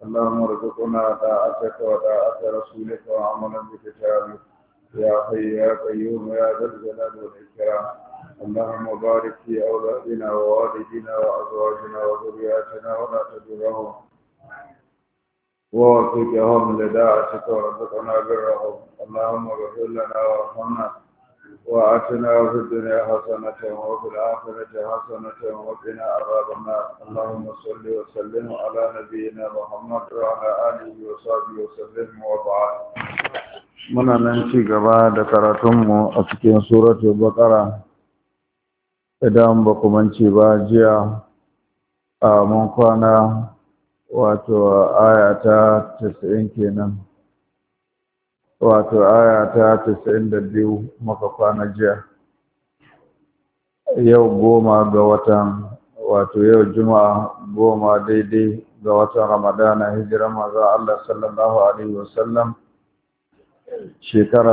اللهم ارزقنا طاعتك وطاعة رسولك وعملا بكتابك يا حي يا قيوم يا ذا الجلال والإكرام. اللهم بارك في أولادنا ووالدنا وأزواجنا وذرياتنا ولا تدرهم ووفقهم لداعتك وارزقنا برهم. اللهم اغفر لنا وارحمنا وآتنا في الدنيا حسنة وفي الآخرة حسنة وقنا عذاب النار. اللهم صل وسلم على نبينا محمد وعلى آله وصحبه وسلم وبعد. muna nan ci gaba da karatunmu a cikin suratul baqara. Idan ba ku mance ba, jiya a mun kwana wato aya ta 90 kenan, wato aya ta 92 muka kwana jiya. Yau 10 ga watan, wato yau juma'a 10 daidai ga watan ramadana, hijiran manzo Allah sallallahu alaihi wasallam shekara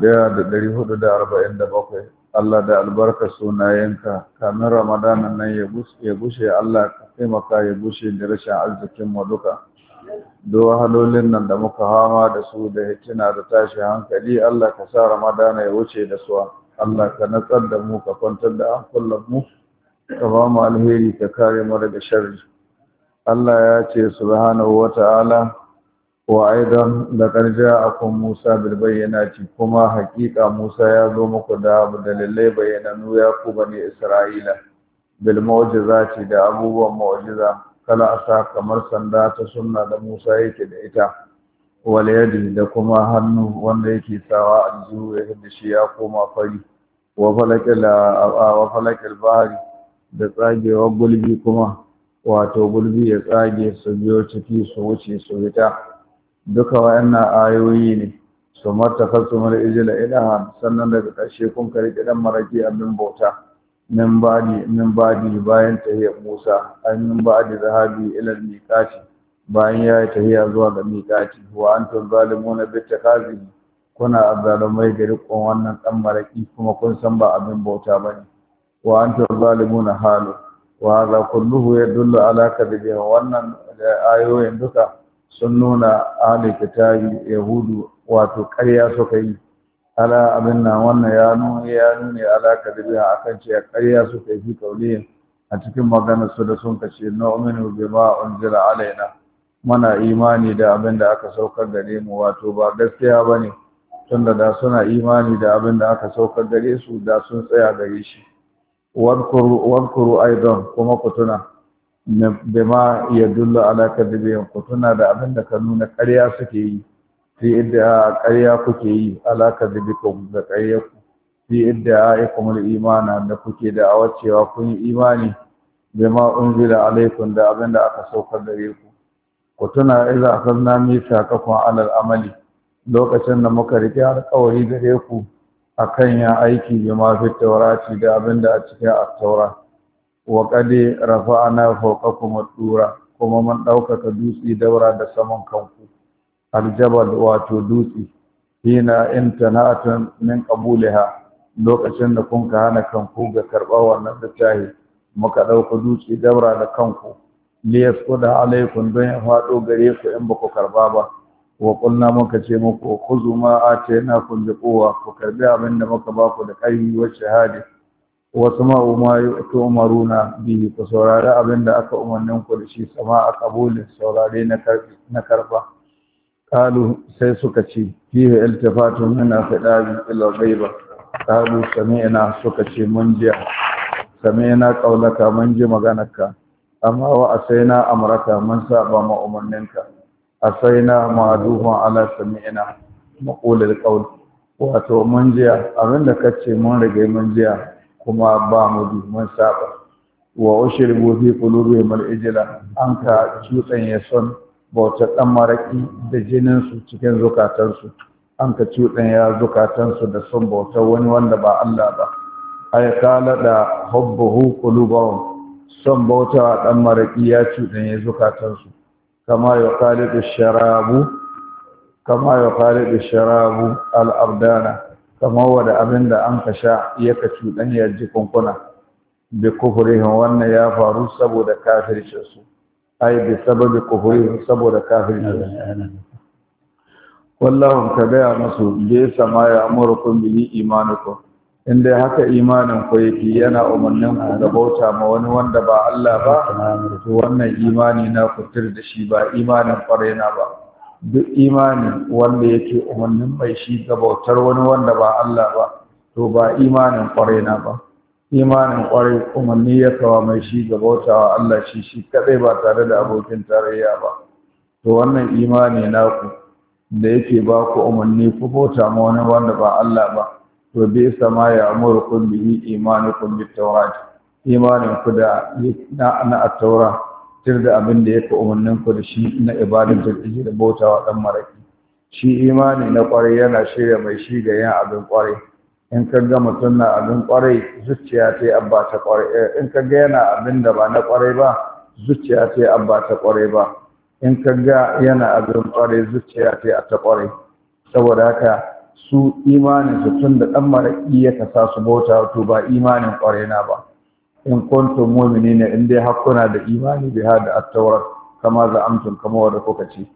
1447. Allah da albarka sunayenka, kamin ramadanan nan ya gushe, Allah ka taimaka ya gushe da rashin arzikin mu duka. Do halolin nan da muka hama da su da hitina da tashi hankali, Allah ka sa ramadana ya wuce da su. Allah ka natsar da mu, ka kwantar da hankulan mu, ka ba mu alheri, ka kare mu daga sharri. Allah ya ce subhanahu wata'ala wa aidan laqad ja'akum Musa bil bayyinati, kuma hakika Musa ya zo muku da dalilai bayyananu ya ku bani Isra'ila, bil mu'jizati, da abubuwan mu'jiza kala asa, kamar sanda ta sunna da Musa yake da ita, wal yadi, da kuma hannu wanda yake sawa aljihu ya hidda shi ya koma fari, wa falakil bahri, da tsagewar gulbi, kuma wato gulbi ya tsage su biyo ciki su wuce su fita. Duka wayannan ayoyi ne. Su martakasu mara ijila ilahan, sannan daga ƙarshe kun karki dan maraki abin bauta. min badi bayan tahiyar Musa, ay min badi zahabi ila miqati, bayan ya yi tahiya zuwa ga miqati. Wa antum zalimuna bi takazibi, kuna azzalumai da riƙon wannan dan maraki, kuma kun san ba abin bauta bane. Wa antum zalimuna halu, wa hadha kulluhu yadullu ala kadhibi. Wannan ayoyin duka sun nuna ahli kitabi yahudu wato ƙarya suka yi. Ala abin nan, wannan ya nuna ala kadhibi, akan ce ƙarya suka yi kauliyin a cikin maganar su da sun kace nu'minu bima unzila alaina, muna imani da abin da aka saukar gare mu. Wato ba gaskiya bane, tunda da suna imani da abin da aka saukar gare su da sun tsaya gare shi. Wadkuru aidan, kuma ku tuna bima yadullu ala kadhibihim, ku tuna da abin da ka nuna ƙarya suke yi. Fi idda ƙarya kuke yi, ala kadhibikum, da ƙaryarku. Fi idda aikumul imana, da kuke da awacewa kun yi imani bima unzila alaikum, da abin da aka saukar gare ku. Ku tuna idza akhadna mithaqakum alal amali, lokacin da muka rike alƙawari gare ku akan ya aiki bima fi tawrati, da abin da a cikin at-taura. Wa qad rafa'na fawqakum ad-dura, kuma mun ɗaukaka dutse daura da saman kanku. Aljabal, wato dutse. Hina imtana'atun min qabuliha, lokacin da kun ka hana kanku ga karɓar wannan littafi, muka ɗauka dutse daura da kanku. Liyasquda alaikum, don ya faɗo gare ku in ba ku karɓa ba. Wa qulna, muka ce muku khuzu ma atainakum bi quwwa, ku karbi abin da muka ba ku da ƙarfi wa shahada. Wasu ma'u tu'maruna bihi, ku saurari abin da aka umarnin ku da shi, sama a kabulin saurare na karba. Kalu, sai suka ce fihi iltifatun min al-khidabi ila ghaiba. Kalu sami'na, suka ce mun jiya. Sami'na qaulaka, mun ji maganarka. Amma wa asaina amraka, mun saba ma umarninka. Asaina ma'duhun ala sami'na maqulul qaul, wato mun jiya abinda kace mun rage mun jiya, kuma ba mu bi mun saba. Wa ushribu fi qulubihim al-ijla, an ka cutan ya son bautar dan maraki da jinin su cikin zukatansu, an ka cutan ya zukatansu da son bautar wani wanda ba Allah ba. Ay kala da hubbuhu qulubahum, son bauta dan maraki ya cutan ya zukatansu. Kama yuqalidu sharabu al-abdana, kama wada abinda an ka sha yaka cuɗanyar jikunkuna. Bi kufrihim, wannan ya faru saboda kafircin su. ai bi sababi kufuri saboda kafirci wallahu ka gaya musu bai sama ya amurkum bihi imanukum inda haka imanin ku yake yana umarnin ku da bauta ma wani wanda ba Allah ba to wannan imani na ku da shi ba imanin kwarai na ba duk imani wanda yake umarnin mai shi ga bautar wani wanda ba Allah ba to ba imanin kwarai na ba imanin kwarai umarni ya kawo mai shi ga bautawa Allah shi kadai ba tare da abokin tarayya ba to wannan imani naku da yake ba ku umarni ku bauta ma wani wanda ba Allah ba to bai sama ya amurkum bihi imanukum bit tawrat imanin ku da na at-taura da abin da yake umarnin ku da shi na ibadatu da bautawa dan maraki shi imani na kwarai yana shirya mai shi ga yin abin kwarai in ka ga mutum na abin kwarai zuciya ta abba ta kwarai in ka ga yana abin da ba na kwarai ba zuciya ta abba ta kwarai ba in ka ga yana abin kwarai zuciya ta kwarai saboda haka su imanin su tun da dan maraki ya kasa su bauta to ba imanin kwarai na ba in kuntum mu'minina in dai hakuna da imani bi hada at-taurat kama za'amtum kama wanda kuka ce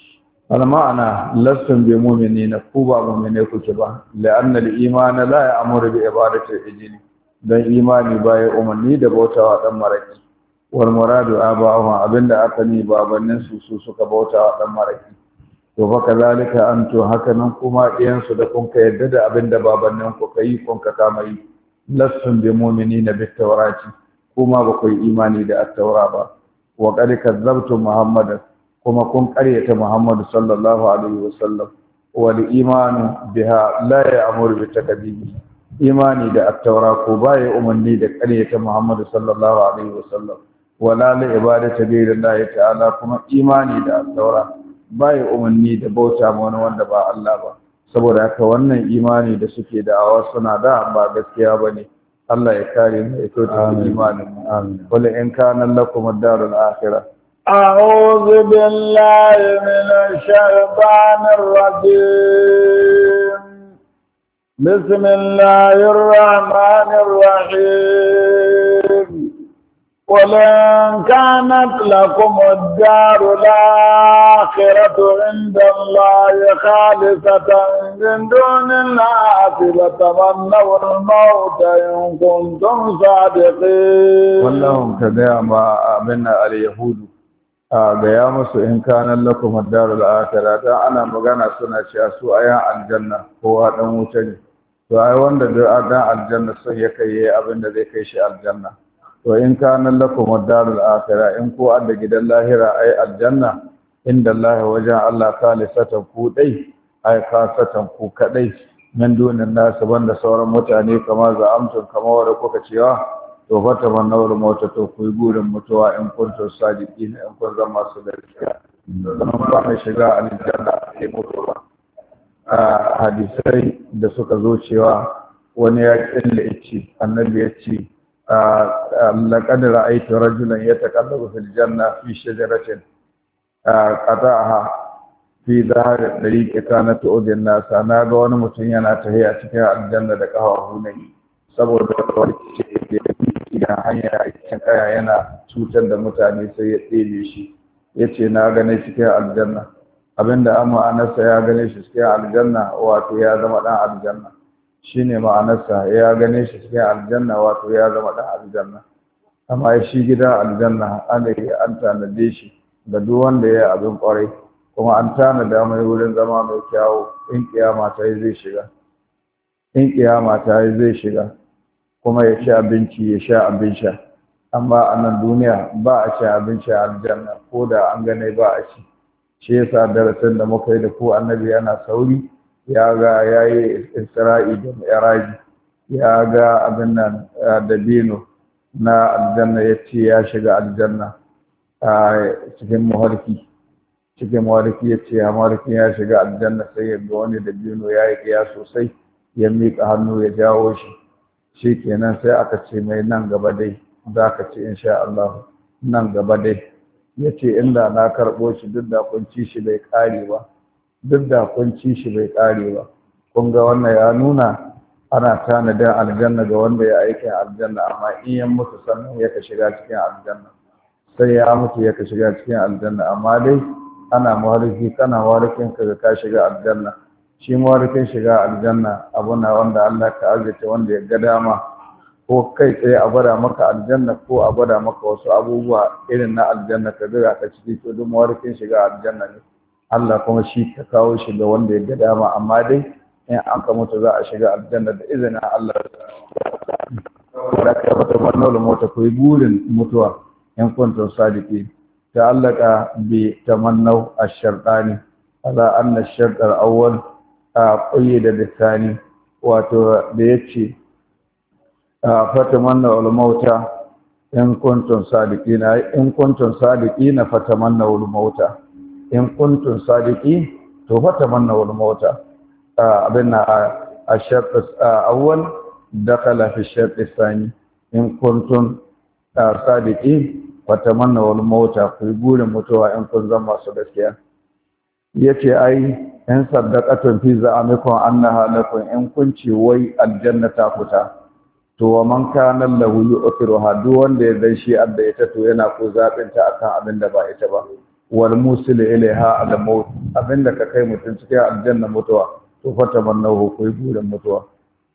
al-ma'ana lastum bi mu'minina ku ba mu'mine kuke ba la'anna al-imana la ya'muru bi ibadati al-ijli dan imani baya umarni da bautawa dan maraki wal muradu aba'uhum abinda aka ni babannin su suka bautawa dan maraki to fa kazalika antu hakanan kuma iyan su da kun ka yadda da abinda babannin ku kai kun ka kama yi lastum bi mu'minina bit tawrati kuma ba ku imani da at-taura ba wa qad kazzabtum muhammadan kuma kun ƙaryata Muhammadu sallallahu alaihi wasallam wal imanu biha la ya'muru bi takdibi imani da at-taura ko baya umarni da ƙaryata Muhammadu sallallahu alaihi wasallam wala li ibadati ghayrillahi ta'ala kuma imani da at-taura baya umarni da bauta ma wani wanda ba Allah ba saboda haka wannan imani da suke da'awa suna da ba gaskiya bane Allah ya kare mu ya kauta imanin mu amin wala in kana lakum ad-darul akhirah أعوذ بالله من الشيطان الرجيم بسم الله الرحمن الرحيم قل إن كانت لكم الدار الآخرة عند الله خالصة من دون الناس فتمنوا الموت إن كنتم صادقين والله كذا ما آمنا اليهود gaya musu in kanan lakum ad-darul akhirah da ana magana suna cewa su ayan aljanna kowa dan wuta ne to ai wanda da dan aljanna sai ya kai abin da zai kai shi aljanna to in kanan lakum ad-darul akhirah in ko adda gidan lahira ai aljanna inda Allah wajen Allah khalisatan ku dai ai khasatan ku kadai min dunin nasu banda sauran mutane kamar za'amtun kamar wanda kuka cewa to fata man nawar mota to ku gurin mutuwa in kuntum sadiqin in kun zama su gaskiya dan ba mai shiga aljanna sai mutuwa hadisai da suka zo cewa wani ya killa yace annabi ya ce laqad ra'aytu rajulan yataqallabu fil janna fi shajaratin qata'aha fi dhahar dariqi kanat udin nasa na ga wani mutum yana tahiya cikin aljanna da kafafu ne saboda wani idan hanya a cikin kaya yana cutar da mutane sai ya tsere shi ya ce na gane cikin aljanna abinda an ma'anarsa ya gane shi cikin aljanna wato ya zama ɗan aljanna shi ne ma'anarsa ya gane shi cikin aljanna wato ya zama ɗan aljanna amma shi gidan aljanna ana yi an tanade shi ga duk wanda ya yi abin ƙwarai kuma an tanada mai wurin zama mai kyawu in kiyama ta yi zai shiga kuma ya ci abinci ya sha abin sha amma a nan duniya ba a ci abinci a aljanna ko da an gane ba a ci shi yasa darasin da muka yi da ku annabi yana sauri ya ga yayi isra'i da mi'raji ya ga abin nan dabino na aljanna ya ce ya shiga aljanna a cikin muhalki ya ce ya muhalki ya shiga aljanna sai ya ga wani dabino ya yi kiya sosai ya miƙa hannu ya jawo shi kenan sai aka ce mai nan gaba dai za ka ce insha Allah nan gaba dai ya ce inda na karɓo shi duk da kun ci shi bai ƙare ba kun ga wannan ya nuna ana tanadin aljanna ga wanda ya aikin aljanna amma in yan mutu sannan ya ka shiga cikin aljanna sai ya mutu ya ka shiga cikin aljanna amma dai ana mawarki kana mawarkin ka shiga aljanna shi mawarkin shiga aljanna abu na wanda Allah ka arzita wanda ya ga dama ko kai tsaye a gwada maka aljanna ko a gwada maka wasu abubuwa irin na aljanna ka zira ka ciki to duk mawarkin shiga aljanna ne Allah kuma shi ka kawo shi ga wanda ya ga dama amma dai in an ka mutu za a shiga aljanna da izinin Allah da ka wata wannan mota ku yi burin mutuwa in kuntum sadiqin ta'allaka bi tamannaw ash-shartani ala anna ash-shart al-awwal qayyida bi-thani wato da yace fatamanna al-mauta in kuntum sadiqina fatamanna al-mauta in kuntum sadiqin to fatamanna al-mauta abinna ash-shart al-awwal dakhala fi ash-shart al-thani in kuntum sadiqin fatamanna al-mauta ku burin mutuwa in kun zama su gaskiya yace ai in saddaqatun fi za'amikum annaha lakum in kun ce wai aljanna ta fita to wa man kana lahu yu'thiruha duk wanda ya zai shi adda ita to yana ko zabin ta akan abin da ba ita ba wal musil ilaiha al maut abinda ka kai mutun cikin aljanna mutuwa to fatamannahu ku burin mutuwa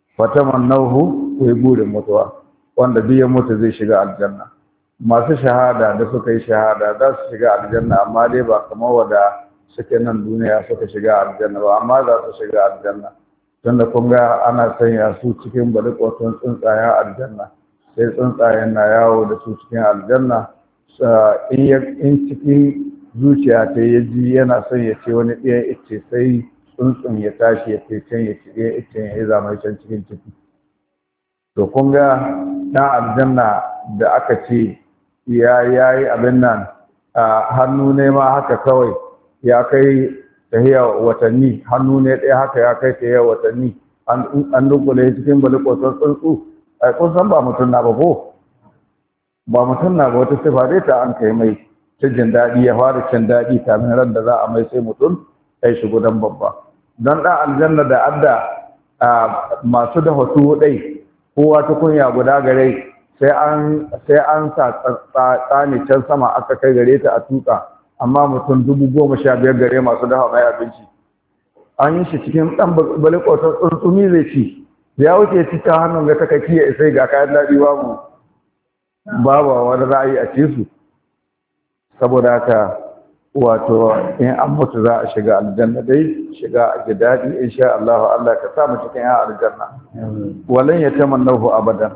wanda biyan mutu zai shiga aljanna masu shahada da suka yi shahada za su shiga aljanna amma dai ba kamar wanda suke nan duniya suka shiga aljanna ba amma za su shiga aljanna tunda kun ga ana sanya su cikin balikotun tsuntsayen aljanna sai tsuntsayen na yawo da su cikin aljanna in cikin zuciya ta ya ji yana son ya ce wani ɗayan ice sai tsuntsun ya tashi ya ce can ya ci ɗayan icen ya yi zamai can cikin ciki to kun ga ɗan aljanna da aka ce ya yi abin nan a hannu ne ma haka kawai ya kai tahiya watanni hannu ne ɗaya haka ya kai tahiya watanni an dunkule cikin balikosar tsuntsu ai kun san ba mutum na ba ko ba mutum na ba wata sifa dai ta an kai mai ta jin daɗi ya fara cin daɗi kamin ran da za a mai sai mutum kai shi gudan babba don ɗan aljanna da adda masu da hotu ɗai kowa ta kunya guda gare sai an sa tsani can sama aka kai gare ta a tuka amma mutum 15,000 gare masu dafa mai abinci an yi shi cikin ɗan balikotar tsuntsumi zai ci ya wuce cikin hannun ga takaki ya isai ga kayan daɗi babu wani ra'ayi a ci su saboda haka wato in an mutu za a shiga aljanna dai shiga a ji daɗi insha Allah Allah ka sa mu cikin yan aljanna walan yatamannahu abadan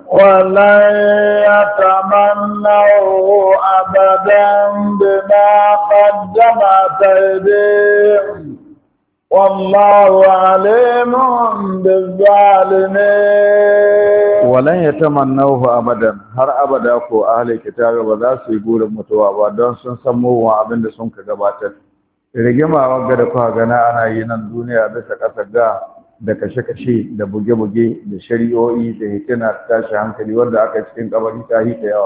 bima qaddamat aydihim wallahu alimun bizzalimin walan yatamannahu abadan har abada ko ahli kitabi ba za su yi burin mutuwa ba don sun san mugun abin da sun ka gabatar rigima wanga da kuka gana ana yi nan duniya bisa ƙasar da kashe-kashe da buge-buge da shari'o'i da hitina tashi hankali wanda aka cikin kabari ta yi ta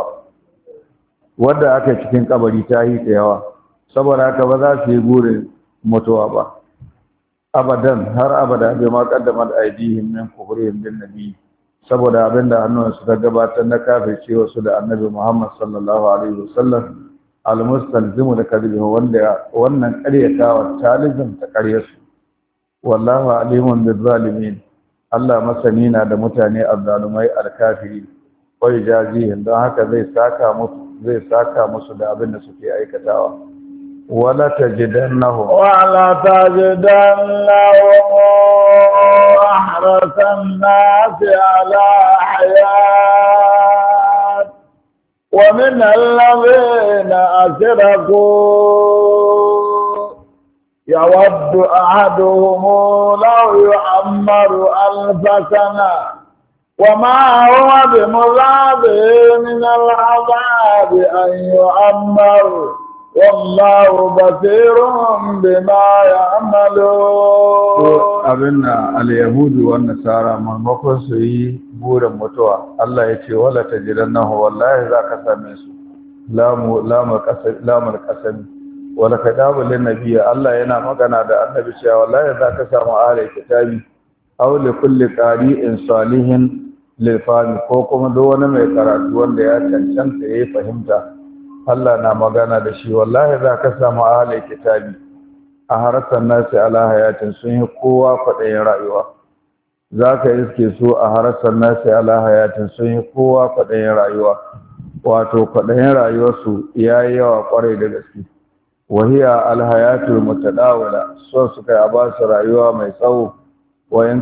yawa saboda haka ba za su yi burin mutuwa ba abadan har abada bai ma kaddamar aidihim min kufrihim bin nabi saboda abinda hannunsu ta gabatar na kafirce wasu da annabi Muhammad sallallahu alaihi wasallam al-mustalzimu da kadhibi wanda wannan ƙaryatawa talizim ta ƙaryarsu wallahu alimun bil zalimin Allah masani na da mutane azzalumai al-kafiri wa yajazihim don haka zai saka musu da abin da suke aikatawa ولا تجدنهم أحرص الناس على حياة ومن الذين أشركوا يود أحدهم لو يعمر 1000 سنة وما هو بمذابه من العذاب أن يعمر والله بصير بما يعملون abinna al-yahudu wan nasara maimakon su yi burin mutuwa Allah ya ce wala tajidannahu wallahi zaka same su lamul qasam wala kadabu lin nabiy Allah yana magana da annabi cewa wallahi zaka samu ahli kitabi aw li kulli qari'in salihin lil fahmi ko kuma duk wani mai karatu wanda ya cancanta yayi fahimta Allah na magana da shi wallahi za ka samu ahlul kitabi a harsan nasi ala hayatin sun yi kowa kwaɗayin rayuwa za ka iske su a harsan nasi ala hayatin sun yi kowa kwaɗayin rayuwa wato kwaɗayin rayuwarsu ya yi yawa ƙwarai da gaske wahiya alhayatul mutadawila so suka yi a ba su rayuwa mai tsawo wa in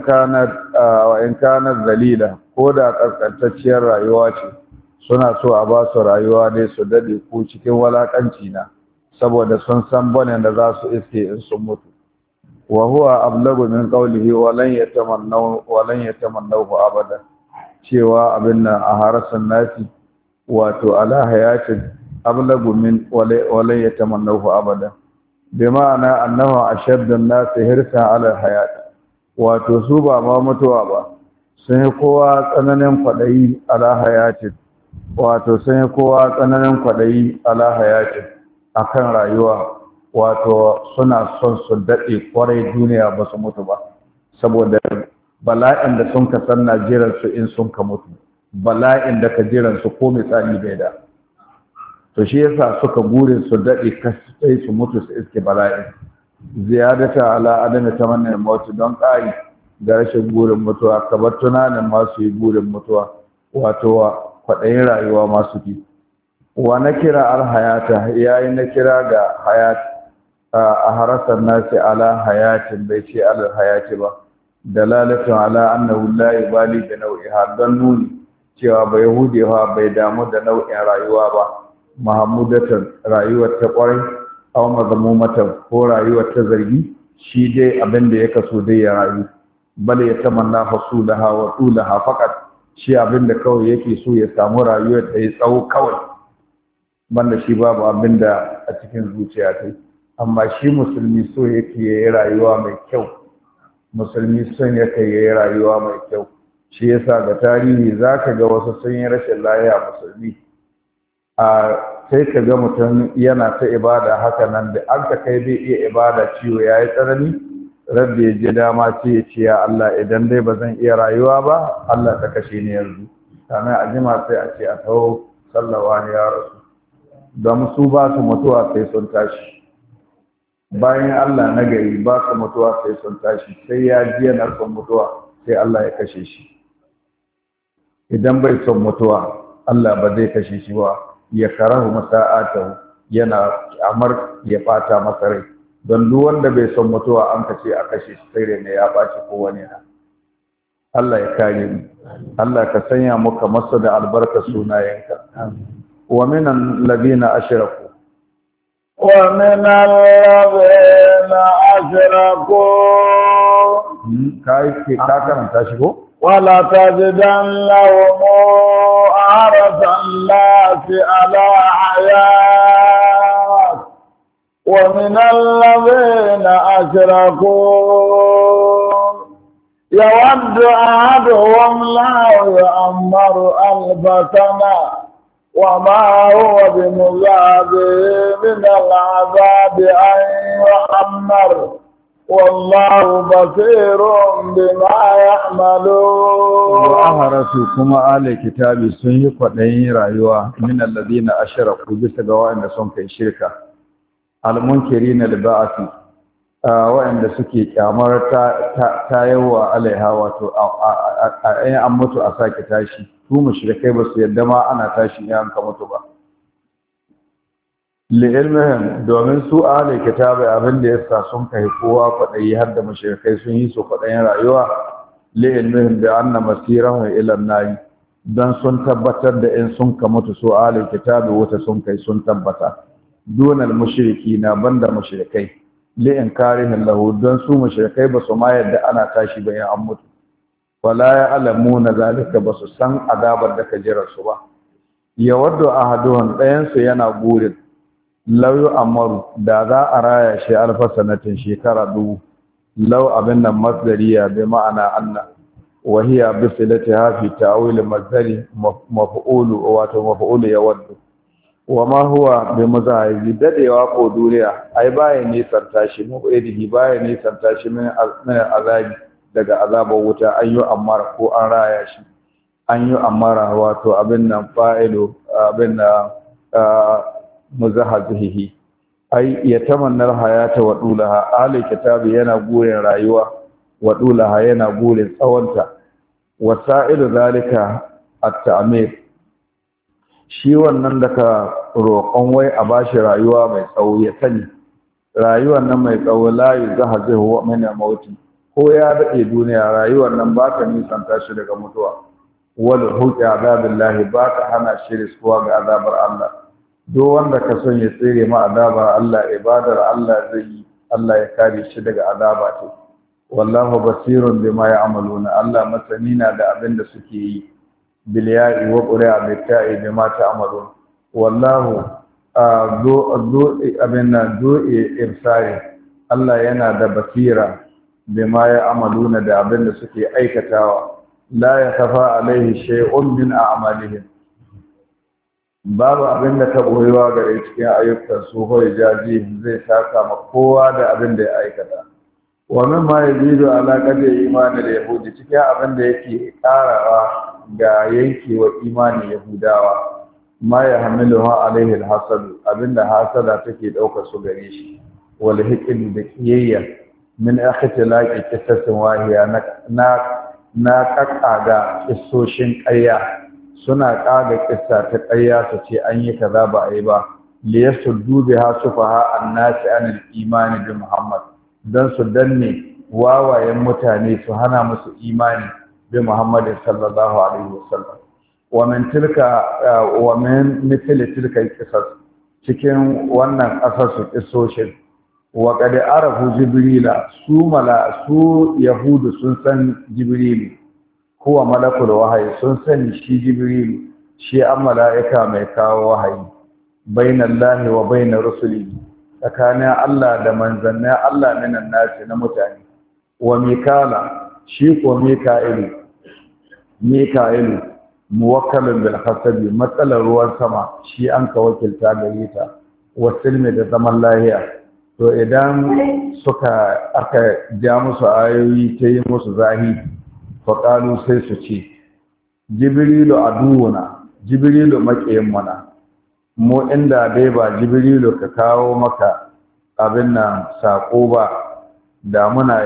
kana zalila ko da ƙasƙantacciyar rayuwa ce suna so a ba su rayuwa ne su daɗe ko cikin walaƙanci na saboda sun san bane da za su iske in sun mutu wa huwa ablagu min qawlihi wa lan yatamannahu abada cewa abin nan a harasan nasi wato ala hayatin ablagu min wa lan yatamannahu abada bi ma'ana annahu ashaddu an-nas hirsan ala hayat wato su ba ma mutuwa ba sun yi kowa tsananin kwadayi ala hayatin wato sun yi kowa tsananin kwadayi ala hayatin akan rayuwa wato suna son su daɗe kwarai duniya ba su mutu ba saboda bala'in da sun ka san Najeriya su in sun ka mutu bala'in da ka jiran su ko misali bai da to shi yasa suka gurin su daɗe kasai su mutu su iske bala'in ziyadata ala adami tamannin mautu don ƙari da rashin gurin mutuwa kabar tunanin masu yi gurin mutuwa wato kwaɗayin rayuwa masu fi wa na kira alhayata yayi na kira ga hayat a harasar nasi ala hayatin bai ce ala hayati ba dalalatu ala annahu la yubali bi nau'iha don nuni cewa bai hudewa bai damu da nau'in rayuwa ba mahamudatan rayuwar ta kwarai aw mazmumatan ko rayuwar ta zargi shi dai abin da ya kaso dai ya rayu bal ya tamanna hasulaha wa tulaha faqat shi abin da kawai yake so ya samu rayuwar ta yi tsawo kawai banda shi babu abin da a cikin zuciya ta amma shi musulmi so yake yi rayuwa mai kyau musulmi son yake yi rayuwa mai kyau shi yasa ga tarihi zaka ga wasu sun yi rashin lafiya musulmi a sai ka ga mutum yana ta ibada haka nan da an ka kai bai iya ibada ciwo yayi tsanani rabbi ya ji dama ce ya ce ya Allah idan dai ba zan iya rayuwa ba Allah ta kashe ni yanzu sannan a jima sai a ce a taho sallawa ne ya rasu don su ba su mutuwa sai sun tashi bayan Allah na gari ba su mutuwa sai sun tashi sai ya ji yana son mutuwa sai Allah ya kashe shi idan bai son mutuwa Allah ba zai kashe shi ba ya karahu masa'atahu yana amar ya bata masa rai don duk wanda bai son mutuwa an kace a kashe shi sai rai ne ya baci ko wani na Allah ya kare mu Allah ka sanya mu kamar su da albarka sunayenka wa minan ladina ashraku ومن الذين أشركوا ka karanta shi ko ولتجدنهم أحرص الناس على حياة ومن الذين أشركوا يود أحدهم لو يعمر 1000 سنة وما هو بمذابه من العذاب أن يعمر والله بصير بما يعملون وأهرسوا كما آل كتاب سنة قدين رأيوا من الذين أشركوا بسجواء إن سنك الشركة المنكرين لبعث وإن سكي كامر تايوا عليها وتو أي أمتو أساك تاشي su mushrikai ba su yadda ma ana tashi ya ka mutu ba li ilmihim domin su ahli kitabi abin da yasa sun kai kowa kwadayi har da mushrikai sun yi su kwadayin rayuwa li ilmihim da anna masirahu ila an-nar dan sun tabbatar da in sun ka mutu su ahli kitabi wata sun kai sun tabbata dunal mushrikina banda mushrikai li inkarihin lahu dan su mushrikai ba su ma yadda ana tashi ba in an mutu wala ya'lamuna zalika basu san azabar da ka jira su ba yawaddu ahaduhum dayan su yana gurin law amaru da za a raya shi alfa sanatin shekara dubu law abin nan masdariya bi ma'ana anna wa hiya bi silatiha fi ta'wil masdari maf'ulu wato maf'ulu yawaddu wa ma huwa bi muzahibi dadewa ko duniya ai baya nisan tashi mu idihi baya nisan tashi min azabi daga azabar wuta an yi ammara ko an raya shi an yi ammara wato abin nan fa'ilu abin da muzahzihi ai yatamanna hayata wa dulaha ahli kitabi yana gurin rayuwa wa dulaha yana gurin tsawonta wasa'ilu zalika at-ta'mir shi wannan da ka roƙon wai a bashi rayuwa mai tsawo ya sani rayuwar nan mai tsawo la yuzahzihu min al-mauti ko ya daɗe duniya rayuwar nan ba ta nisanta shi daga mutuwa wal huqi azabillahi ba ta hana shi riskuwa ga azabar Allah duk wanda ka son ya tsere ma azabar Allah ibadar Allah zai yi Allah ya kare shi daga azaba ce wallahu basirun bima ya'maluna Allah masani na da abin da suke yi bil ya'i wa qura'a bi ta'i bima ta'malun wallahu ibsari Allah yana da basira bima ya'maluna da abin da suke aikatawa la yakhafa alaihi shay'un min a'malihim babu abin da ta boyewa gare cikin ayyukan su hoye jaji zai saka ma kowa da abin da ya aikata wa mimma yazidu ala qadri imani da yahudi cikin abin da yake karawa ga yankewa imani yahudawa ma ya hamiluha alaihi alhasad abinda hasada take daukar su gare shi wal hiqd da kiyayya min ikhtilaqi qisasin wahiya na kakkaga kissoshin ƙarya suna kaga kissa ta ƙarya su ce an yi kaza ba a yi ba li yasuddu biha sufaha annasi anil imani bi muhammad dan su danne wawayen mutane su hana musu imani bi muhammad sallallahu alaihi wasallam wa min mithli tilka qisas cikin wannan kasar su kissoshin wa qad arafu jibrila su yahudu sun san jibrilu huwa malakul wahayi sun sani shi jibrilu shi an mala'ika mai kawo wahayi bainallahi wa bainar rusulihi tsakanin Allah da manzannin Allah minan nasi na mutane wa mikala shi ko mika'ilu muwakkalin bil hasabi matsalar ruwan sama shi an ka wakilta gare ta wasilmi da zaman lahiya to idan aka ja musu ayoyi ta yi musu zahi faƙalu sai su ce jibrilu aduwuna jibrilu maƙiyin mana mu inda dai ba jibrilu ka kawo maka abin nan saƙo ba da muna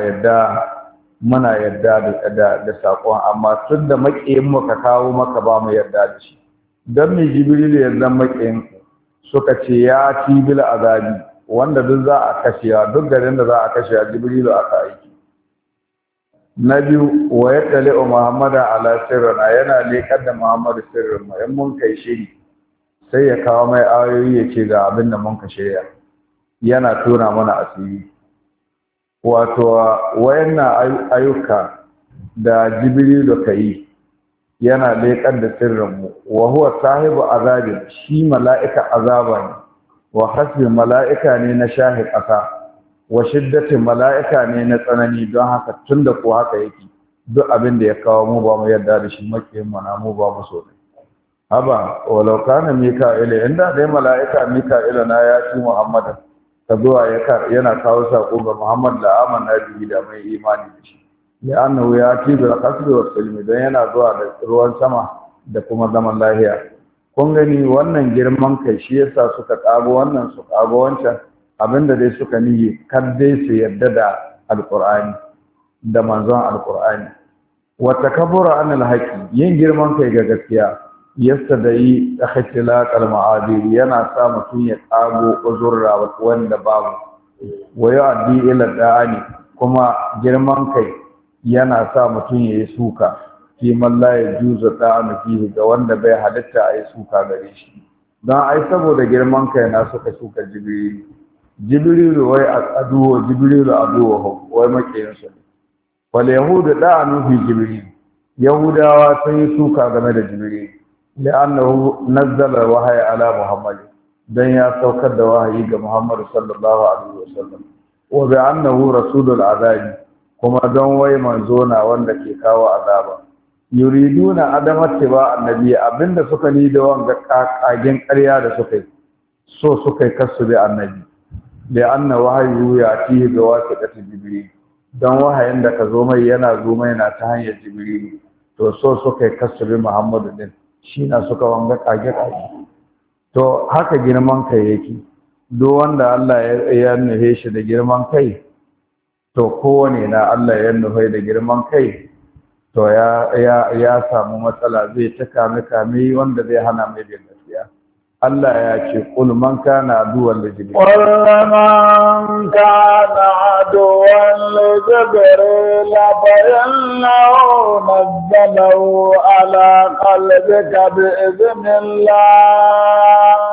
yadda da saƙon amma tun da maƙiyin mu ka kawo maka ba mu yadda da shi don mai jibrilu ya zan maƙiyin suka ce ya tibil azabi wanda duk za a kashe duk garin da za a kashe jibrilu aka aiki na biyu wa ya tale wa muhammadan ala sirrina yana leƙar da muhammadu sirrin mu in mun kai shiri sai ya kawo mai ayoyi ya ce ga abin da mun ka shirya yana tona mana asiri wato wayannan ayyuka da jibrilu ka yi yana leƙar da sirrin mu wa huwa sahibu azabin shi mala'ika azaba ne wa hasbi mala'ika ne na shahi ƙasa wa shiddatin mala'ika ne na tsanani don haka tun da ko haka yake duk abin da ya kawo mu ba mu yarda da shi makiyin mana mu ba mu so ne haba walau kana mika'ila inda dai mala'ika mika'ila na ya ci muhammadan ta zuwa yana kawo sako ga muhammad da amanna bihi da mai imani da shi ya annahu ya ci bil qasdi wa silmi don yana zuwa da ruwan sama da kuma zaman lahiya kun gani wannan girman kai shi yasa suka kago wannan su kago wancan abinda dai suka niyi kar dai su yarda da alqur'ani da manzon alqur'ani wa takabbura anil haqi yin girman kai ga gaskiya yastadai ikhtilaq al-ma'adir yana sa mutun ya kago uzurra wanda babu wa yu'addi ila da'ani kuma girman kai yana sa mutun yayi suka fi man la yajuzu da'anu fihi ga wanda bai halitta ayi suka gare shi dan ai saboda girman kai na suka suka jibrilu wai aduwa wai makiyin su wal yahudu da'anu fi jibril yahudawa sun yi suka game da jibril لأنه نزل الوحي على محمد دنيا سوكر وحي ga Muhammad sallallahu alaihi wasallam wa bi annahu rasulul azabi kuma don wai manzo na wanda ke kawo azaba yuriduna adama tiba annabi abinda suka ni da wanga kagen ƙarya da suka yi so suka yi kasu da annabi da anna wahyu ya ti ga wasaqati jibril don wahayin da ka zo mai yana zo mai na ta hanyar jibril to so suka yi kasu da Muhammad din shi na suka wanga kage-kage to haka girman kai yake duk wanda Allah ya nufe shi da girman kai to kowane na Allah ya nufe da girman kai to ya samu matsala zai ta kame wanda zai hana mai bin gaskiya. Allah ya ce qul man kana aduwwan li jibril qul man kana aduwwan li jibril fa innahu nazzalahu ala qalbika bi idhnillah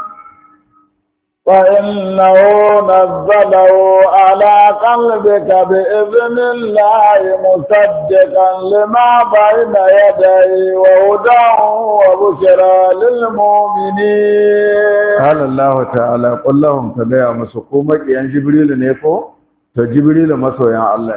فإنه نزله على قلبك بإذن الله مصدقا لما بين يديه وهدى وبشرى للمؤمنين. قال الله تعالى قل لهم كذا مسكومك يا جبريل نيكو فجبريل مسويا الله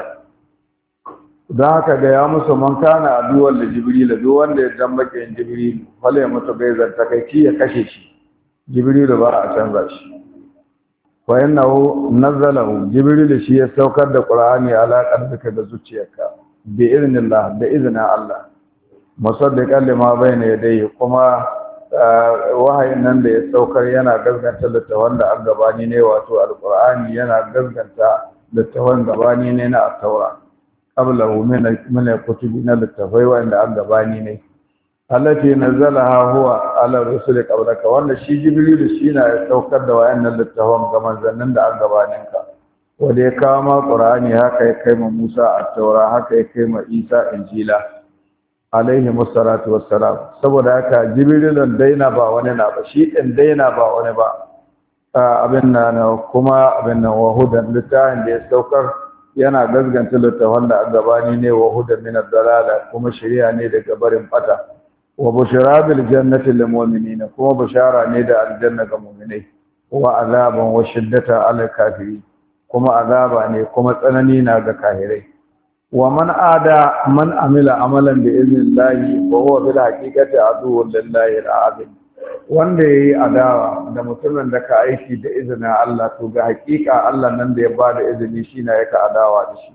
da haka ga ya musu man kana aduwan da jibril duk wanda ya dambake in jibril fale ya mutu bai zanta kai ya kashe shi jibril ba a canza shi wa innahu nazzalahu jibril shi ya saukar da qur'ani ala qalbika da zuciyarka bi idnillah da izinin Allah musaddiqan lima bayna yadayhi kuma wahayin nan da ya saukar yana gaskanta littafin da an gabani ne wato alqur'ani yana gaskanta littafin gabani ne na at-taura qablahu min kutubi na littafai wanda an gabani ne allati nazzalaha huwa ala rusuli qablaka wanda shi jibril shi na ya saukar da wayannan littafan ga manzannin da an gabanin ka wanda ya kawo ma qur'ani haka ya kai ma Musa at-taura haka ya kai ma Isa injila alaihi wassalatu wassalam saboda haka jibril daina ba wani na ba shi din daina ba wani ba abin nan kuma abin nan wahudan littafin da ya saukar yana gazganta littafan da an gabani ne wahudan min ad-dalala kuma shari'a ne daga barin bata wa bushara bil jannati lil mu'minin kuma bushara ne da aljanna ga mu'minai wa azaban wa shiddata al kafirin kuma azaba ne kuma tsanani na ga kafirai wa man amila amalan bi idnillahi wa huwa bil haqiqati aduwwun lillahi al-azim wanda yayi adawa da mutumin da ka aiki da izinin Allah to ga haƙiƙa Allah nan da ya bada izini shine yake adawa da shi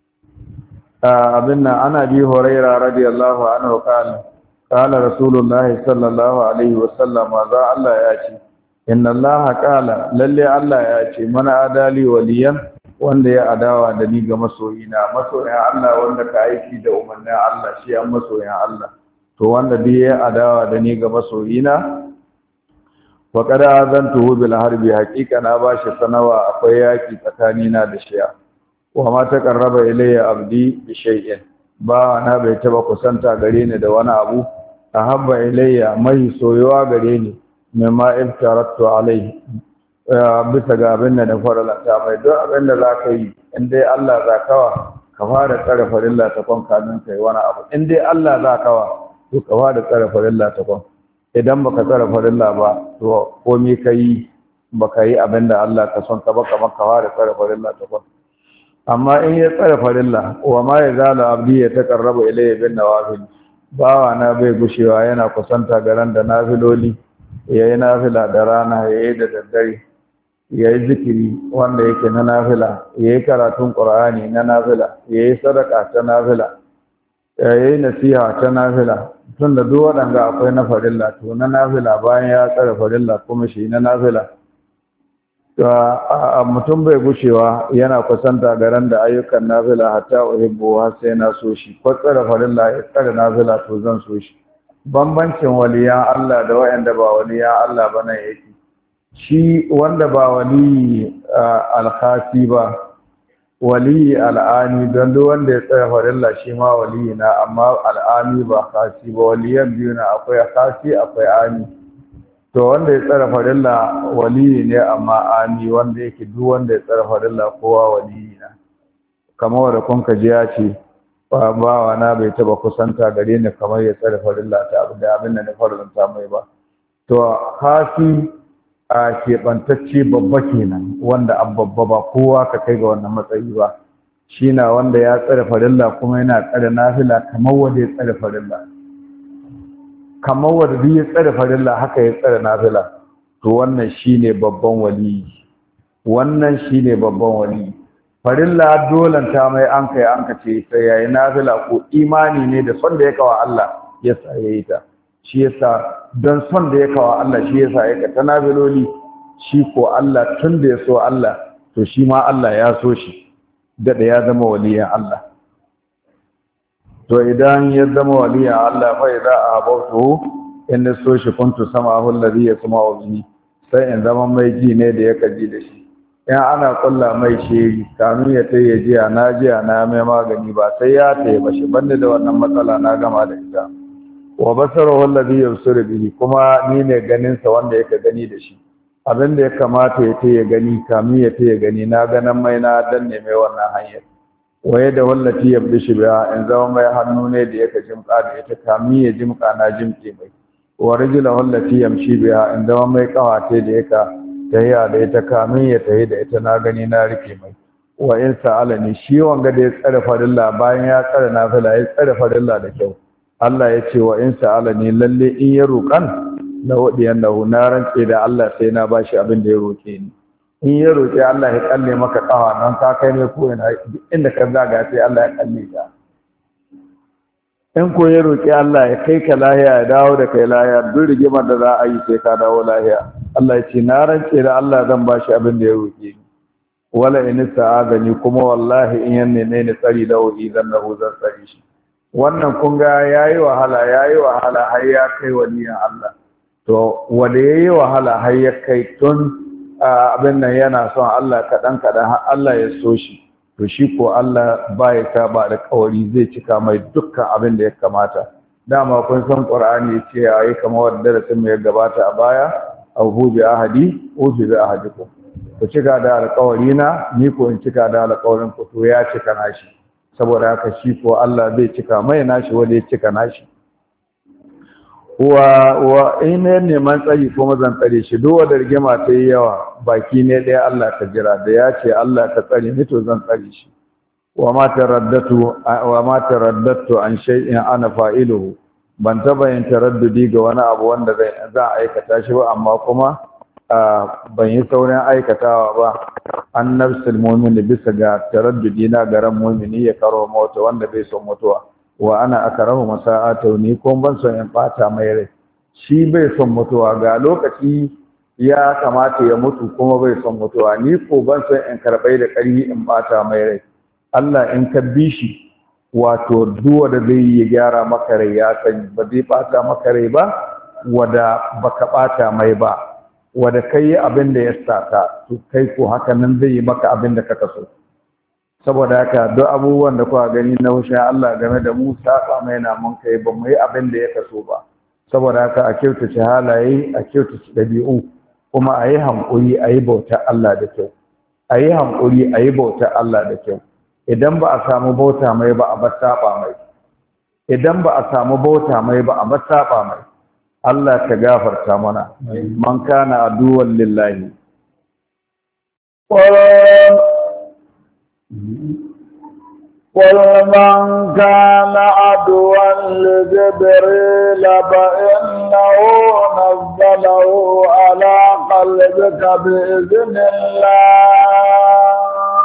abinna ana bi hurairah radiyallahu anhu قال رسول الله صلى الله عليه وسلم ذا الله ياتي ان الله قال للي الله ياتي من adali waliyan wanda ya adawa da ni ga masoyina masoyan Allah wanda ka aiki da umarnin Allah shi an masoyan Allah to wanda dai ya adawa da ni ga masoyina wa qad azantuhu bil harbi haqiqa na bashi sanawa akwai yaki tsakanina da shiya wa ma taqarraba ilayya abdi bi shay'in ba na bai taba kusanta gare ni da wani abu ahabba ilayya mai soyuwa gare ni mimma iftaratu alaihi bisa ga abin da na faralanta mai don abin da za ka yi in dai Allah za kawa ka fara tsare farilla ta kwan kamin kai wani abu in dai Allah za kawa to ka fara tsare farilla ta kwan idan baka tsare farilla ba to komai kai baka yi abin da Allah ka son ka baka maka fara tsare farilla ta kwan amma in ya tsare farilla wa ma yazalu abdi ya taqarrabu ilayya bin nawafil bawa na bai gushewa yana kusanta garan da nafiloli yayi nafila da rana yayi da daddare yayi zikiri wanda yake na nafila yayi karatun qur'ani na nafila yayi sadaka ta nafila yayi nasiha ta nafila tunda duk wadanga akwai na farilla to na nafila bayan ya tsare farilla kuma shi na nafila mutum bai gushewa yana kusanta garan da ayyukan nafila hatta uhibbu har sai na so shi ko tsare farilla ya tsare nafila to zan so shi bambancin waliyan Allah da wayanda ba waliyan Allah ba nan yake shi wanda ba wali alkhasi ba wali al'ani don duk wanda ya tsare farilla shi ma wali na amma al'ani ba khasi ba waliyan biyu na akwai khasi akwai ani to wanda ya tsara farilla waliyi ne amma ami wanda yake duk wanda ya tsara farilla kowa waliyi na kamar wanda kun ka ji ya ce bawa na bai taba kusanta gare ni kamar ya tsara farilla ta abin da na faranta mai ba to hasi a keɓantacce babba kenan wanda an babba ba kowa ka kai ga wannan matsayi ba shi na wanda ya tsara farilla kuma yana tsara nafila kamar wanda ya tsara farilla kamar wanda ya tsare farilla haka ya tsare nafila to wannan shine babban wali wannan shine babban wali farilla dolan ta mai an kai an kace sai yayi nafila ko imani ne da son da ya kawo Allah ya tsaye ta shi yasa don son da ya kawo Allah shi yasa ya ta nafiloli shi ko Allah tun da ya so Allah to shi ma Allah ya so shi da ya zama waliyan Allah to idan ya zama waliyan Allah fa idza ahbabtu in so shi kuntu sama'ahu alladhi yasma'u bihi sai in zama mai ji ne da yake ji da shi in ana kulla mai shiri kamin ya taye jiya na mai magani ba sai ya taye ba shi banda da wannan matsala na gama da ita wa basaruhu alladhi yabsuru bihi kuma ni ne ganin sa wanda yake gani da shi abin da ya kamata ya taye gani kamin ya taye gani na ganan mai na danne mai wannan hanyar waye da wallati yabdishi biha in zama mai hannu ne da yake jimka da ita kamin ya jimka na jimke mai wa rajula wallati yamshi biha in zama mai kawate da yake tahiya da ita kamin ya tahi da ita na gani na rike mai wa in sa'alani shi wanga da ya tsare farilla bayan ya tsare nafila ya tsare farilla da kyau Allah ya ce wa in sa'alani lalle in ya roƙan na wadiyan lahu na rantse da Allah sai na bashi abin da ya roke ni in ya roke Allah ya kalle maka kawa nan ka kai ne ko ina inda ka zaga sai Allah ya kalle ka in ko ya roƙi Allah ya kai ka lahiya ya dawo da kai lahiya duk rigimar da za a yi sai ka dawo lahiya Allah ya ce na rance da Allah zan ba shi abin da ya roƙe ni wala in sa'adani kuma wallahi in yanne ne ni tsari da wuri zan tsari shi wannan kun ga yayi wahala har ya kai waliyan Allah to wanda yayi wahala har ya kai tun abin nan yana son Allah kadan har Allah ya so shi to shi ko Allah ba ya saba da kawari zai cika mai dukkan abin da ya kamata dama kun san Qur'ani yace yayi kamar wanda darasin mai gabata a baya abu bi ahadi ubi bi ahadikum ku cika da alƙawari na ni ko in cika da alƙawarin ku to ya cika nashi saboda haka shi ko Allah zai cika mai nashi wanda ya cika nashi wa in neman tsari kuma zan tsare shi duk wanda rigima ta yi yawa baki ne ɗaya Allah ka jira da ya ce Allah ka tsare ni to zan tsare shi wa ma taraddatu an shay'in ana fa'iluhu ban taba yin taraddudi ga wani abu wanda za a aikata shi ba amma kuma ban yi saurin aikatawa ba an nafsul mu'min bisa ga taraddudi na garan mu'mini ya karo mota wanda bai son mutuwa wa ana akrahu masa'atu ni ko ban son in bata mai rai shi bai son mutuwa ga lokaci ya kamata ya mutu kuma bai son mutuwa ni ko ban son in karbai da ƙarfi in bata mai rai Allah in ka bi shi wato duwa da zai yi gyara maka rai ya sani ba zai bata maka rai ba wada baka bata mai ba wada kai abin da ya saka to kai ko haka nan zai yi maka abin da kaka so saboda haka duk abubuwan da kuka gani na wushin Allah game da mu saba mai na mun kai ba mu yi abin da ya kaso ba saboda haka a kyautace halaye a kyautace dabi'u kuma a yi hankuri a yi bauta Allah da kyau a yi hankuri a yi bauta Allah da kyau idan ba a samu bauta mai ba a bar saba mai idan ba a samu bauta mai ba a bar saba mai Allah ka gafarta mana man kana aduwwan lillahi قل من كان عدوا لجبريل فإنه نزله على قلبك بإذن الله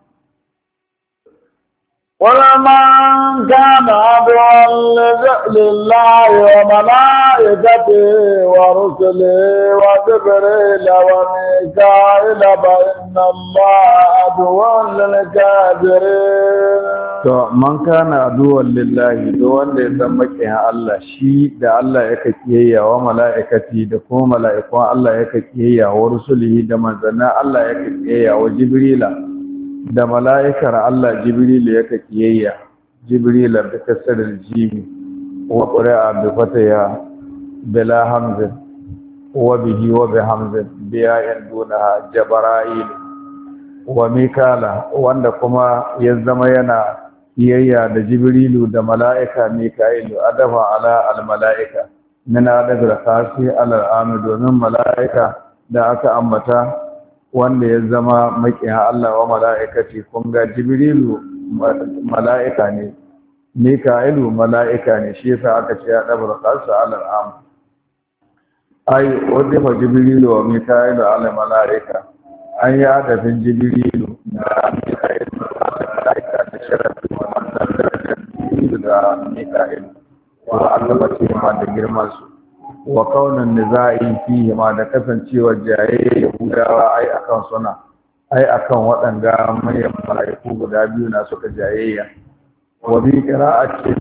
قل من كان عدوا لله وملائكته ورسله وجبريل وميكائيل فإن الله عدو للكافرين to man kana aduwan lillahi to wanda ya san makiyin Allah shi da Allah yake kiyayya wa mala'ikati da kuma mala'ikun Allah yake kiyayya wa rusulihi da manzannin Allah yake kiyayya wa jibrila da mala'ikar Allah jibril yake kiyayya jibril da kasar jimi wa qura'a bi fataya bila hamzin wa bihi wa bi hamzin biya yanduna jabra'il wa mikala wanda kuma ya zama yana kiyayya da jibrilu da mala'ika mika'ilu adafa ala al-mala'ika min adabir khasi ala al domin mala'ika da aka ambata wanda ya zama makiya Allah wa mala'ikati kun ga jibrilu mala'ika ne mika'ilu mala'ika ne shi yasa aka ce adabir khasi ala al ai wadifa jibrilu wa mika'ilu ala mala'ika an yi adafin jibrilu da mika'ilu mala'ika da sharafi da mika'il wa Allah ce ma da girman su wa kaunan nizai fihi ma da kasancewar jayayya Yahudawa ai akan waɗanga manyan mala'iku guda biyu na suka jayayya wa bi qira'ati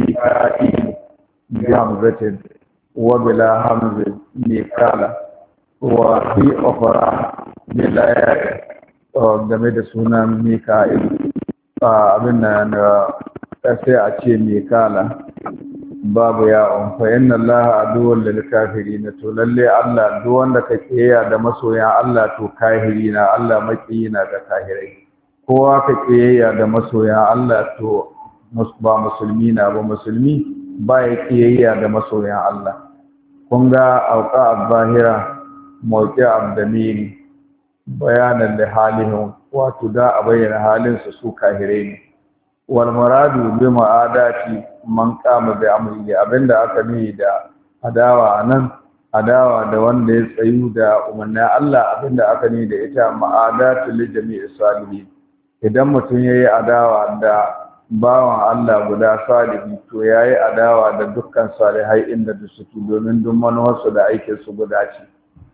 bi hamzatin wa bila hamzin mikala wa fi ukhra bila game da sunan mika'il abin nan sai a ce mikala babu ya'un fa inna allaha aduwwul lil kafirin to lalle Allah duk wanda ka kiyaye da masoyan Allah to kafirina Allah makiyina da kafirai kowa ka kiyaye da masoyan Allah to ba musulmi na ba musulmi ba ya kiyaye da masoyan Allah kun ga auqa al-zahira mawqi' al-damiri bayanan da halihim wato da a bayyana halin su kafirai ne wal muradu bi ma'adati man qama bi amri abinda aka ni da adawa nan adawa da wanda ya tsayu da umarnin Allah abinda aka ni da ita ma'adatu li jami'i salihin idan mutum yayi adawa da bawan Allah guda salihi to yayi adawa da dukkan salihai inda da suke domin duk manuwarsu da aikin su guda ce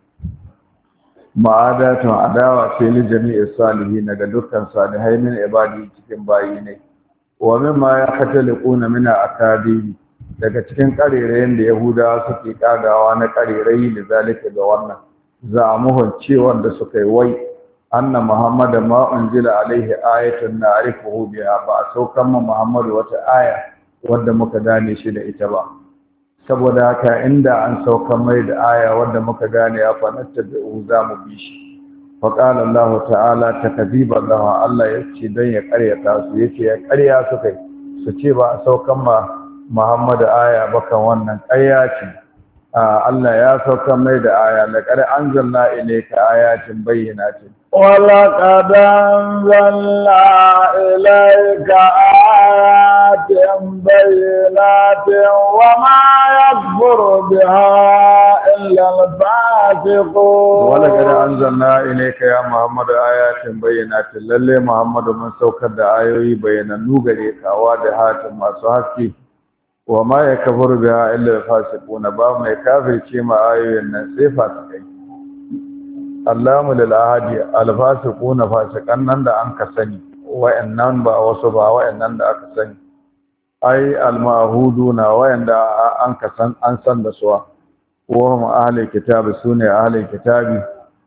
ma'adatun adawa ce li jami'i salihin daga dukkan salihai min ibadi cikin bayi ne wa mimma yahtaliquna min akadimi daga cikin karerayen da Yahudawa suke kagawa na karerai da zalika ga wannan za mu cewar da suka yi wai anna muhammad ma unzila alaihi ayatun na'rifuhu biha ba saukan ma muhammad wata aya wanda muka gane shi da ita ba saboda haka inda an saukan mai da aya wanda muka gane ya fanatta da za mu bi shi faƙala Allah ta'ala takdiban lahu Allah yace dan ya ƙaryata su yace ya ƙarya su kai su ce ba a saukan ma Muhammad aya bakan wannan ƙarya ce Allah ya saukan mai da aya laqad anzalna ilayka ayatin bayyinatin ولقد أنزلنا إليك آيات بينات وما يكفر بها إلا الفاسقون ولقد أنزلنا إليك يا محمد آيات بينات للي محمد من سوكر آيوي بينانو غريك واضحات ما سوحكي وما يكفر بها إلا الفاسقون باب ما يكافر شيما آيوي النسي فاسقين Allamu lil ahadi alfasiquna fasikan nan da an ka sani wa'annan ba wasu ba wa'annan da aka sani ai almahuduna wa'anda an ka san an san da suwa wa hum ahli kitabi sune ahli kitabi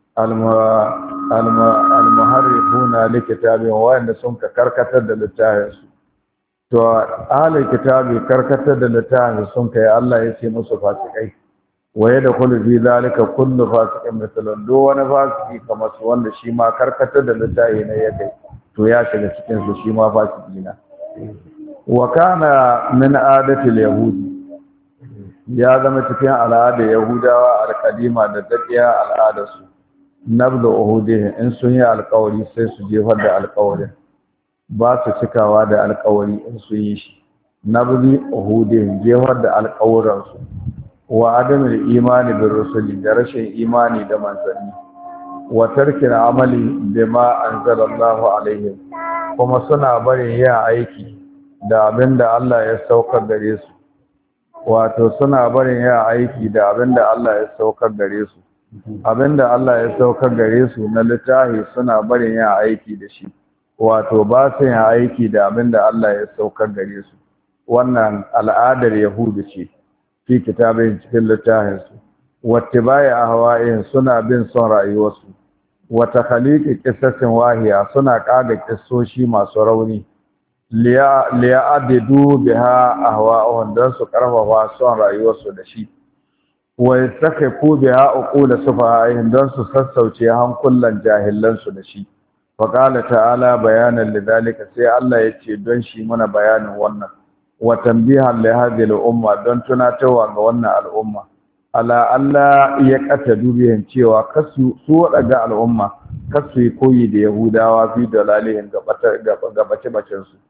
almuharrifuna likitabi wa'anda sun ka karkatar da littafin su to ahli kitabi karkatar da littafin sun kai Allah ya ce musu fasikai waye da kullu fi zalika kullu fasiqin mithlan do wani fasiki kamar su wanda shi ma karkatar da littafi ne ya kai to ya shiga cikin su shi ma fasiki na wa kana min adati yahudi ya zama cikin al'ada yahudawa alqadima da dakiya al'ada su nabda uhudih in sun yi alƙawari sai su jefar da alƙawarin ba su cikawa da alƙawari in sun yi shi nabdi uhudih jefar da alƙawaran su wa adamul imani bir rusuli da rashin imani da manzanni wa tarkin amali bima anzalallahu alaihim kuma suna barin yin aiki da abinda Allah ya saukar gare su wato suna barin yin aiki da abinda Allah ya saukar gare su abinda Allah ya saukar gare su na littafi suna barin yin aiki da shi wato ba su yin aiki da abinda Allah ya saukar gare su wannan al'adar yahudu ce fi kitabin cikin littafinsu wata baya a hawa'in suna bin son rayuwarsu wata khaliƙi ƙisasin wahiya suna ƙaga ƙisoshi masu rauni liya'adidu biha a hawa'un don su ƙarfafa son rayuwarsu da shi wai saka ku biha uku da sufa'ayin don su sassauce hankulan jahilansu da shi faƙala ta'ala bayanan lidalika sai Allah ya ce don shi mana bayanin wannan wa tanbihan li hadhihi al-umma don tunatarwa ga wannan al'umma ala Allah ya kata dubiyan cewa kasu su wadaga al'umma kasu yi koyi da yahudawa fi dalalihin gabace bacin su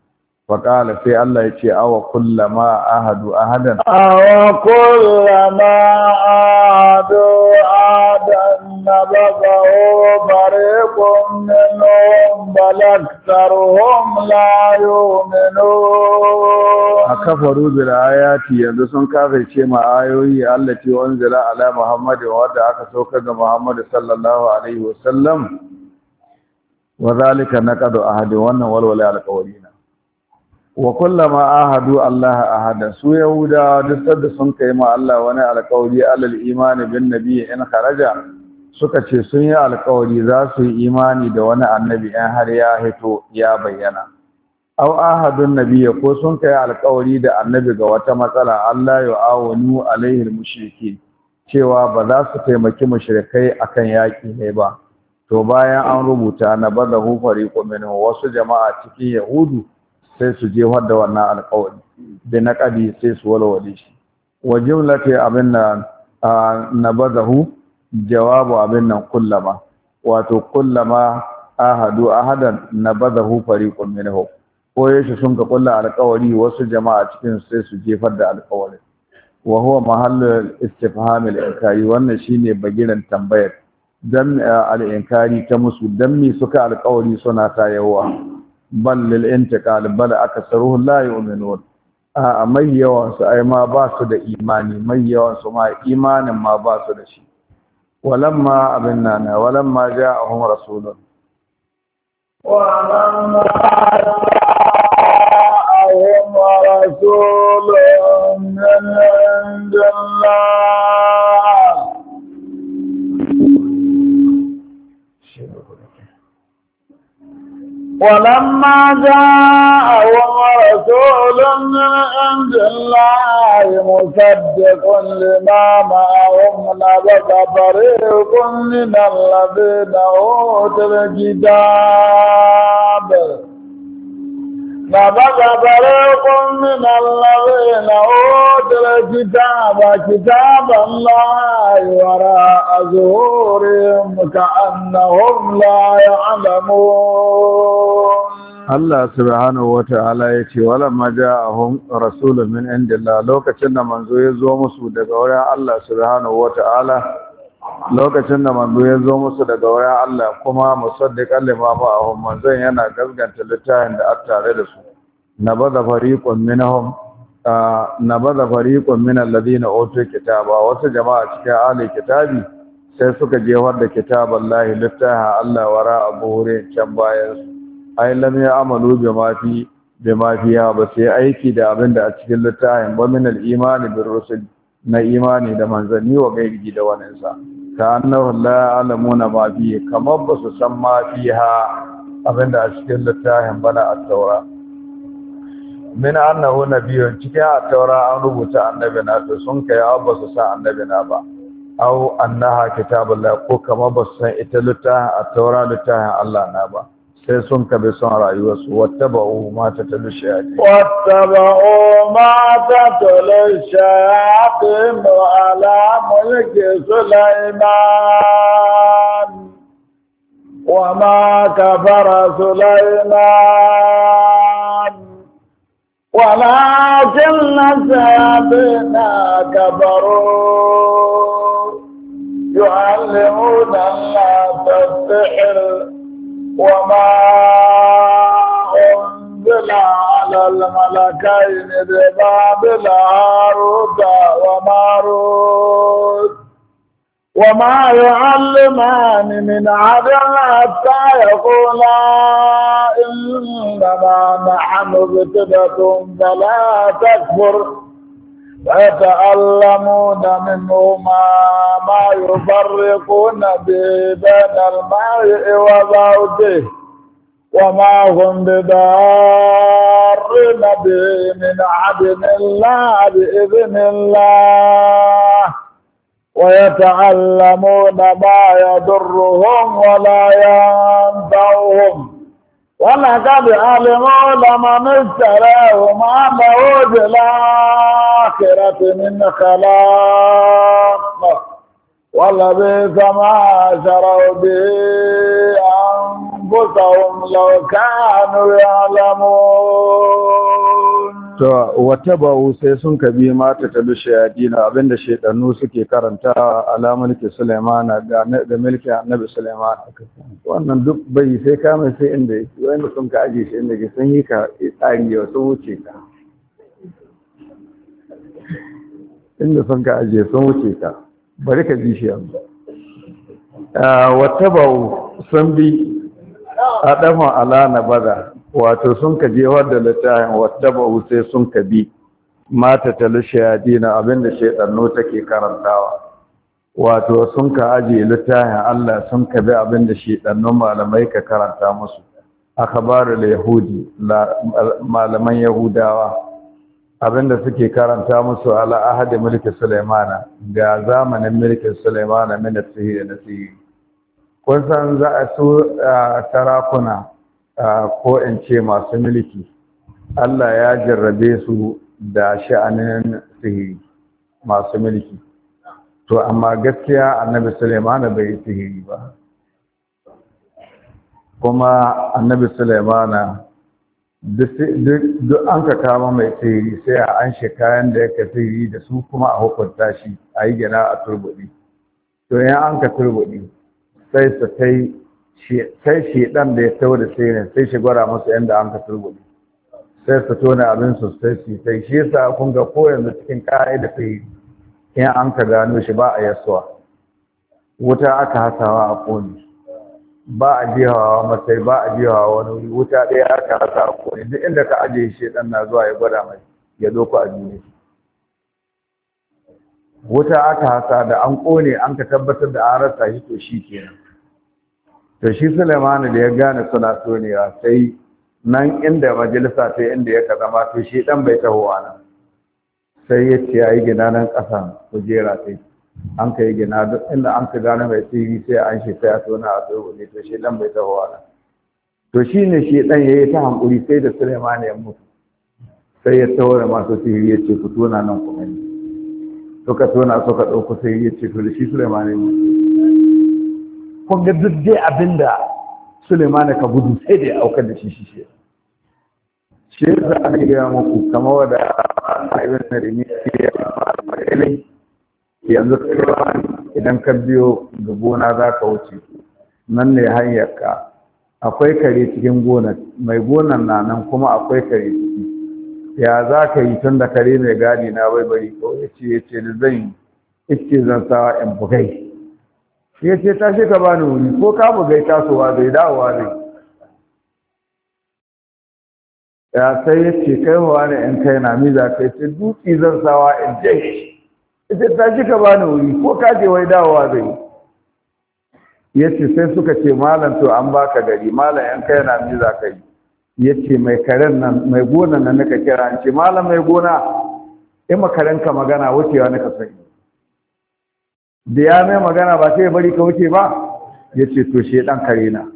faƙala sai Allah ya ce awa kullama ahadu ahadan كلما عادوا عادا نبذه فريق منهم بل أكثرهم لا يؤمنون akafaru bil ayati yanzu sun kafirce ma ayoyi allati unzila ala muhammadin wanda aka saukar ga Muhammad sallallahu alaihi wasallam wa zalika naqadu ahadi wannan walwala alqawlina wa kullama ahadu Allah ahada su yahuda duk da sun kai ma Allah wani alƙawari alal imani bin nabi in kharaja suka ce sun yi alƙawari za su yi imani da wani annabi in har ya hito ya bayyana aw ahadun nabi ko sun kai alƙawari da annabi ga wata matsala Allah ya awanu alaihi mushriki cewa ba za su taimaki mushrikai akan yaki ne ba to bayan an rubuta na badahu fariqu minhu wasu jama'a cikin yahudu sai su jefar da wannan alƙawari da naqadi sai su walwale shi wa jumlati abinna nabadahu jawabu abinnan kullama wato kullama ahadu ahadan nabadahu fariqun minhu ko yace sun ka kulla alƙawari wasu jama'a cikin sai su jefar da alƙawari wa huwa mahallul istifham al-inkari wannan shine bagiran tambayar dan al-inkari ta musu dan me suka alƙawari suna ta yawa bal lil intiqal bal aksaruhu la yu'minun a mai yawan su ai ma ba su da imani mai yawan su ma imanin ma ba su da shi walamma ja'ahum rasulun من عند الله ولما جاءهم رسول من عند الله مصدق لما معهم نبذ فريق من الذين أوتوا الكتاب نبذ فريق من الذين أوتوا الكتاب كتاب الله وراء ظهورهم كأنهم لا يعلمون Allah subhanahu wata'ala yace walamma ja'ahum rasulun min indillah lokacin da manzo ya zo musu daga wurin Allah subhanahu wata'ala lokacin da manzo ya zo musu daga wurin Allah kuma musaddiqan lima ma'ahum manzon yana gaskanta littafin da aka tare da su nabada fariqun min alladhina utul kitaba wasu jama'a cikin ahli kitabi sai suka jefar da kitaballahi littafin Allah wara abuhure can bayan su ai lam ya'malu bima fiha ba sai aiki da abin da a cikin littafin ba min al-imani bir rusul na imani da manzanni wa gairi da wannan sa ka annahu la ya'lamuna ma fi kamar ba su san ma fiha abin da a cikin littafin bana at-taura min annahu nabiyyun cikin at-taura an rubuta annabi na to sun kai ba su san annabi na ba aw annaha kitabullah ko kamar ba su san ita littafin at-taura littafin Allah na ba sai sun kabe son rayuwarsu wattaba'u ma tatlu shayatin ala mulki Sulaiman wa ma kafara Sulaiman walakin الذين كفروا يعلمون الناس السحر وما أنزل على الملكين ببابل هاروت وماروت وما يعلمان من أحد حتى يقولا إنما نحن فتنة فلا تكفر ويتعلمون منهما ما يفرقون به بين المرء وزوجه وما هم بضارين به من أحد إلا بإذن الله ويتعلمون ما يضرهم ولا ينفعهم ولقد علموا لمن اشتراه ما له بالآخرة من خلاق ولبئس ما شروا به أنفسهم لو كانوا يعلمون. to wata ba'u sai sun kabi mata ta dushe yadina abinda shaidannu suke karanta ala mulki Sulaiman da mulki Annabi Sulaiman. Wannan duk bai sai ka mai sai inda yake wanda sun ka aje shi inda ke sun yi ka tsari yau sun wuce ka inda sun ka aje sun wuce ka bari ka ji shi yanzu. Wata ba'u sun bi a ɗafin ala na bada wato sun ka jewar da littafin wata ba'u sai sun ka bi mata talishe yadina abinda shaidannu take karantawa wato sun ka ajiye littafin Allah sun ka bi abinda shaidannun malamai ka karanta musu akhbarul yahudi malaman yahudawa abinda suke karanta musu ala ahadi mulki Sulaimana ga zamanin mulkin Sulaimana min sihiri na sihiri. Kun san za a su sarakuna ko in ce masu mulki Allah ya jarrabe su da sha'anin sihiri masu mulki to amma gaskiya Annabi Sulaimana bai yi sihiri ba kuma Annabi Sulaimana duk an ka kama mai sihiri sai a an shi kayan da yake sihiri da su kuma a hukunta shi a yi gina a turbuɗi to yan an ka turbuɗi sai su sai shi ɗan da ya tau da sihirin sai shi gwara musu yadda an ka turbuɗi sai su tona abin su sai shi yasa kun ga ko yanzu cikin kayan da sihiri in an ka gano shi ba a yasuwa wuta aka hasawa a kone ba a jihawa matsayi ba a jihawa wani wuri wuta ɗaya aka hasa a kone duk inda ka ajiye shi ɗan na zuwa ya gwada mai ya doko a duniya wuta aka hasa da an kone an ka tabbatar da an rasa shi to shi kenan to shi Sulaimanu da ya gane suna tonewa sai nan inda majalisa ta inda ya ka zama to shi ɗan bai tahowa nan sai ya ce ya yi gina nan ƙasan kujera sai an ka yi gina duk inda an ka gane mai sihiri sai an shi sai a tona a tsoho ne to shi ɗan bai tahowa nan to shi ne shi ɗan ya yi ta hankuri sai da Suleiman ya mutu sai ya taho da masu sihiri ya ce ku tona nan kuma ne suka tona suka ɗauko sihiri ya ce to da shi Suleiman ya mutu kun ga duk dai abin da Suleiman ka gudu sai da ya aukar da shi shi yasa aka gaya muku kamar wadda ibn Rimi ya fara yanzu idan ka biyo ga gona za ka wuce nan ne hanyarka akwai kare cikin gonar mai gonar na nan kuma akwai kare ciki ya za ka yi tun da kare mai gadi na bai bari ko ya ce da zan zan sawa in bugai ya ce tashi ka bani wuri ko ka bugai tasowa zai dawowa zai ya sai ya ce kai wa ne in kai na miza kai ce dutse zan sawa in jai ita ta shi ka bani wuri ko ka je wai dawowa zai yace sai suka ce malam to an baka gari malam yan kai na mi za ka yi yace mai karen nan mai gonan nan naka kira an ce malam mai gona in makaren ka magana wucewa naka sani da ya mai magana ba sai bari ka wuce ba yace to shedan kare na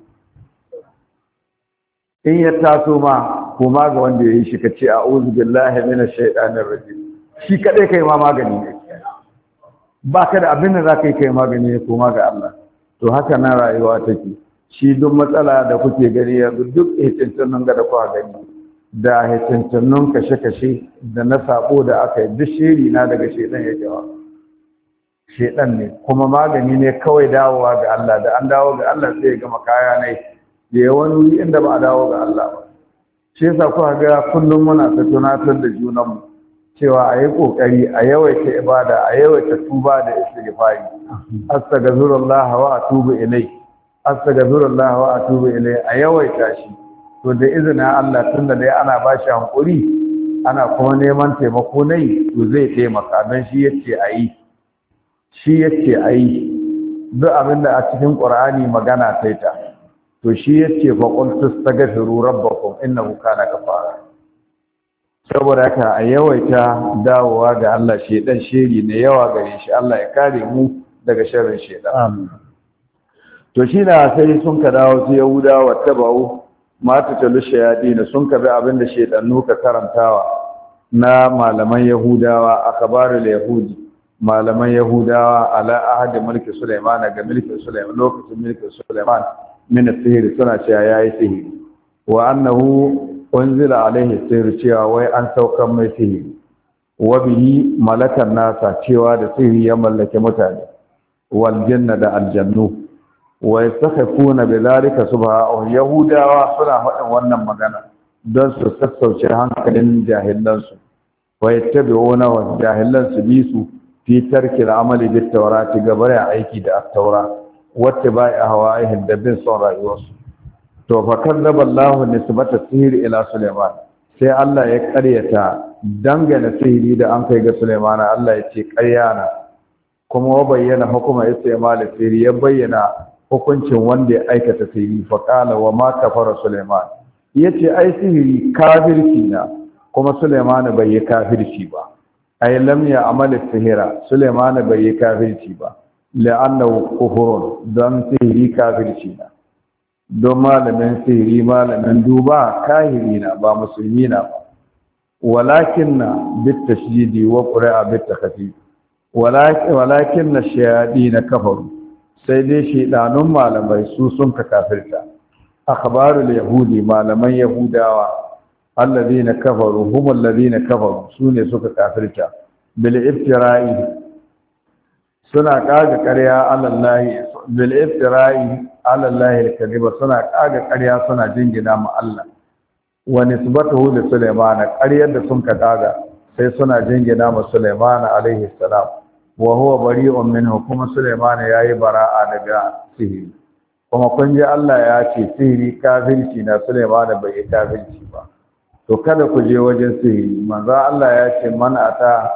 in ya taso ma kuma ga wanda ya yi shi ka ce a'udhu billahi minash shaitanir rajim shi kadai kai ma magani ne ba ka da abin da za ka yi kai magani ya koma ga Allah to haka na rayuwa take shi duk matsala da kuke gani yanzu duk hitintunan ga da kuka gani da hitintunan kashe-kashe da na sabo da aka yi duk shiri na daga shedan ya jawa shedan ne kuma magani ne kawai dawowa ga Allah da an dawo ga Allah sai ya gama kaya ne da ya wani wuri inda ba a dawo ga Allah ba shi yasa kuka ga kullum muna ta tunatar da junanmu cewa a yi ƙoƙari a yawaita ibada a yawaita tuba da istighfari astaghfirullah wa atubu ilai astaghfirullah wa atubu ilai a yawaita shi to da izinin Allah tunda dai ana ba shi hankuri ana kuma neman taimako nai to zai taimaka don shi yace ayi duk abin da a cikin Qur'ani magana sai ta to shi yace fa qul tastaghfiru rabbakum innahu kana ghafara saboda haka a yawaita dawowa ga Allah shedan shiri ne yawa gare shi Allah ya kare mu daga sharrin shedan to shi na sai sun ka dawo su Yahudawa tabau mata talu shayadin sun ka bi abinda shedannu ka karantawa na malaman Yahudawa akhbarul yahudi malaman Yahudawa ala ahadi mulki Sulaiman ga mulkin Sulaiman lokacin mulkin Sulaiman min sihiri suna cewa yayi sihiri wa annahu unzila alaihi sihir cewa wai an saukan mai sihiri wa bihi malakan nasa cewa da sihiri ya mallake mutane wal janna da aljannu wa yastakhifuna bidhalika subhanahu yahudawa suna faɗin wannan magana don su sassauce hankalin jahilansu wa yattabi'una wa jahilan su bi su fi tarki al'amali bit tawrati gabar aiki da at-taura wacce bai hawaihim da bin son rayuwarsu to fa kadzaba Allahu nisbata sihiri ila Sulaiman sai Allah ya ƙaryata dangane sihiri da an kai ga Sulaiman Allah ya ce ƙarya na kuma wa bayyana hukuma istimal sihiri ya bayyana hukuncin wanda ya aikata sihiri fa qala wa ma kafara Sulaiman yace ai sihiri kafirci na kuma Sulaiman bai yi kafirci ba ai lam ya amala sihira Sulaiman bai yi kafirci ba la'annahu kufrun dan sihiri kafirci na don malamin sihiri malamin duba kahiri na ba musulmi na ba walakin na bitashdidi wa qura'a bitakhfif walakin na shayadi na kafaru sai dai shedanun malamai su sun ka kafirta akhbarul yahudi malaman yahudawa alladhina kafaru hum alladhina kafaru sune suka kafirta bil iftira'i suna kaga ƙarya alallahi bil iftira'i alallahi al-kadhiba suna kaga ƙarya suna jingina ma Allah wa nisbatuhu li Sulaiman ƙaryar da sun kaga sai suna jingina ma Sulaiman alaihi salam wa huwa bari'un minhu kuma Sulaiman yayi bara'a daga sihiri kuma kun ji Allah ya ce sihiri kafirci na Sulaiman bai yi kafirci ba to kada ku je wajen sihiri manzo Allah ya ce man ata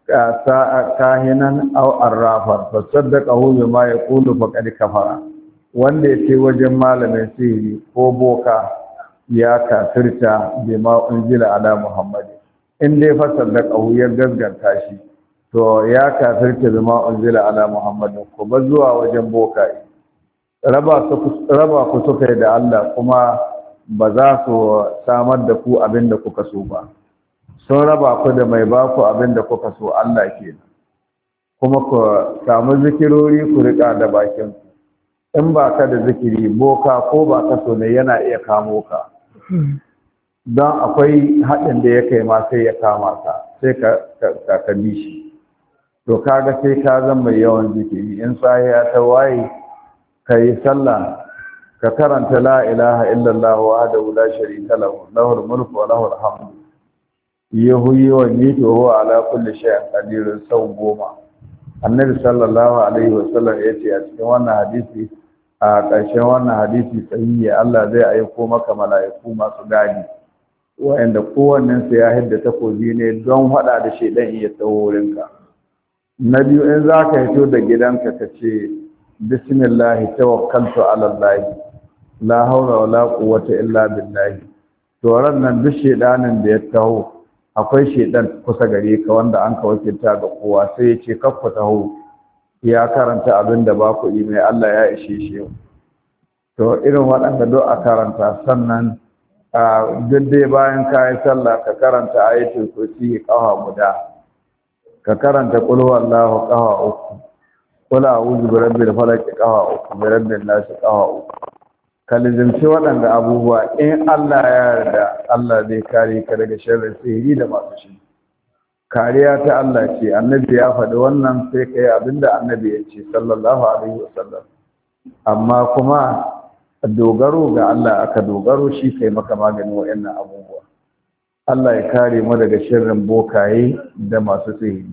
kahinan aw arrafan fa saddaqahu bima yaqulu faqad kafara wanda yake wajen malamin sihiri ko boka ya kafirta bima unzila ala muhammad in dai fa saddaqahu ya gaskanta shi to ya kafirta bima unzila ala muhammad ko ba zuwa wajen boka raba ku suka da Allah kuma ba za su samar da ku abin da kuka so ba sun raba ku da mai ba ku abin da kuka so Allah kenan kuma ku samu zikirori ku rika da bakin ku in ba ka da zikiri boka ko ba ka so ne yana iya kamo ka don akwai haɗin da ya kai ma sai ya kama ka sai ka bi shi to kaga sai ka zama mai yawan zikiri in sahiya ta waye ka yi sallah ka karanta la ilaha illallah wahdahu la sharika lahu lahul mulku wa lahul hamdu yahuyi wa nitu huwa ala kulli shay'in qadir sau 10 annabi sallallahu alaihi wasallam yace a cikin wannan hadisi a ƙarshen wannan hadisi sahihi Allah zai aiko maka mala'iku masu gadi wa'anda kowannen su ya hidda takobi ne don hada da shedan iya tsawo wurinka na biyu in zaka hito da gidanka ka ce bismillah tawakkaltu ala allah la hawla wala quwwata illa billah to ran nan duk shedanin da ya taho akwai shedan kusa gare ka wanda an ka wakilta ga kowa sai ya ce kakku taho ya karanta abin da ba ku yi mai Allah ya ishe shi to irin waɗanda do a karanta sannan duk dai bayan ka yi sallah ka karanta ayatul kursi ƙafa guda ka karanta qul huwallahu ƙafa 3 qul a'udhu birabbil falaq ƙafa 3 birabbin nas ƙafa 3 ka lizimci waɗanda abubuwa in Allah ya yarda Allah zai kare ka daga sharrin sihiri da masu shi kariya ta Allah ce annabi ya faɗi wannan sai ka yi abinda annabi ya ce sallallahu alaihi wasallam amma kuma dogaro ga Allah aka dogaro shi kai maka magani wa'annan abubuwa Allah ya kare mu daga sharrin bokaye da masu sihiri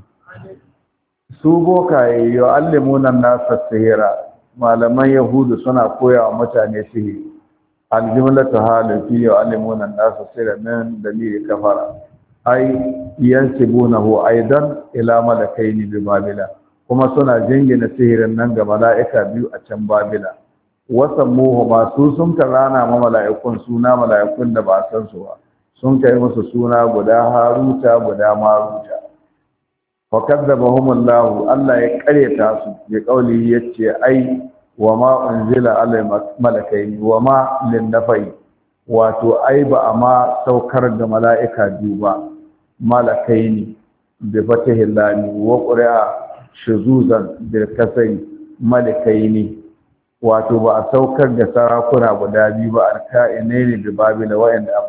su bokaye yu'allimuna an-nasa sihira malaman yahudu suna koya wa mutane sihiri aljumlatu halin fi yu'allimuna an-nasa sihira min dalili kafara ai yansibunahu aidan ila malakaini bi babila kuma suna jingina sihirin nan ga mala'ika biyu a can babila wasammuhu masu sun karana ma mala'ikun suna mala'ikun da ba san su ba sun kai musu suna guda haruta guda maruta fa kadzabahum Allah ya karyata su bi kauli yace ai wa ma unzila alal malakaini wa ma lin nafai wato ai ba amma saukar da mala'ika biyu ba malakaini bi fatihi lami wa qira'a shuzuzan bil kasri malakaini wato ba a saukar da sarakuna guda biyu ba alka'inai ne da babila wa'anda an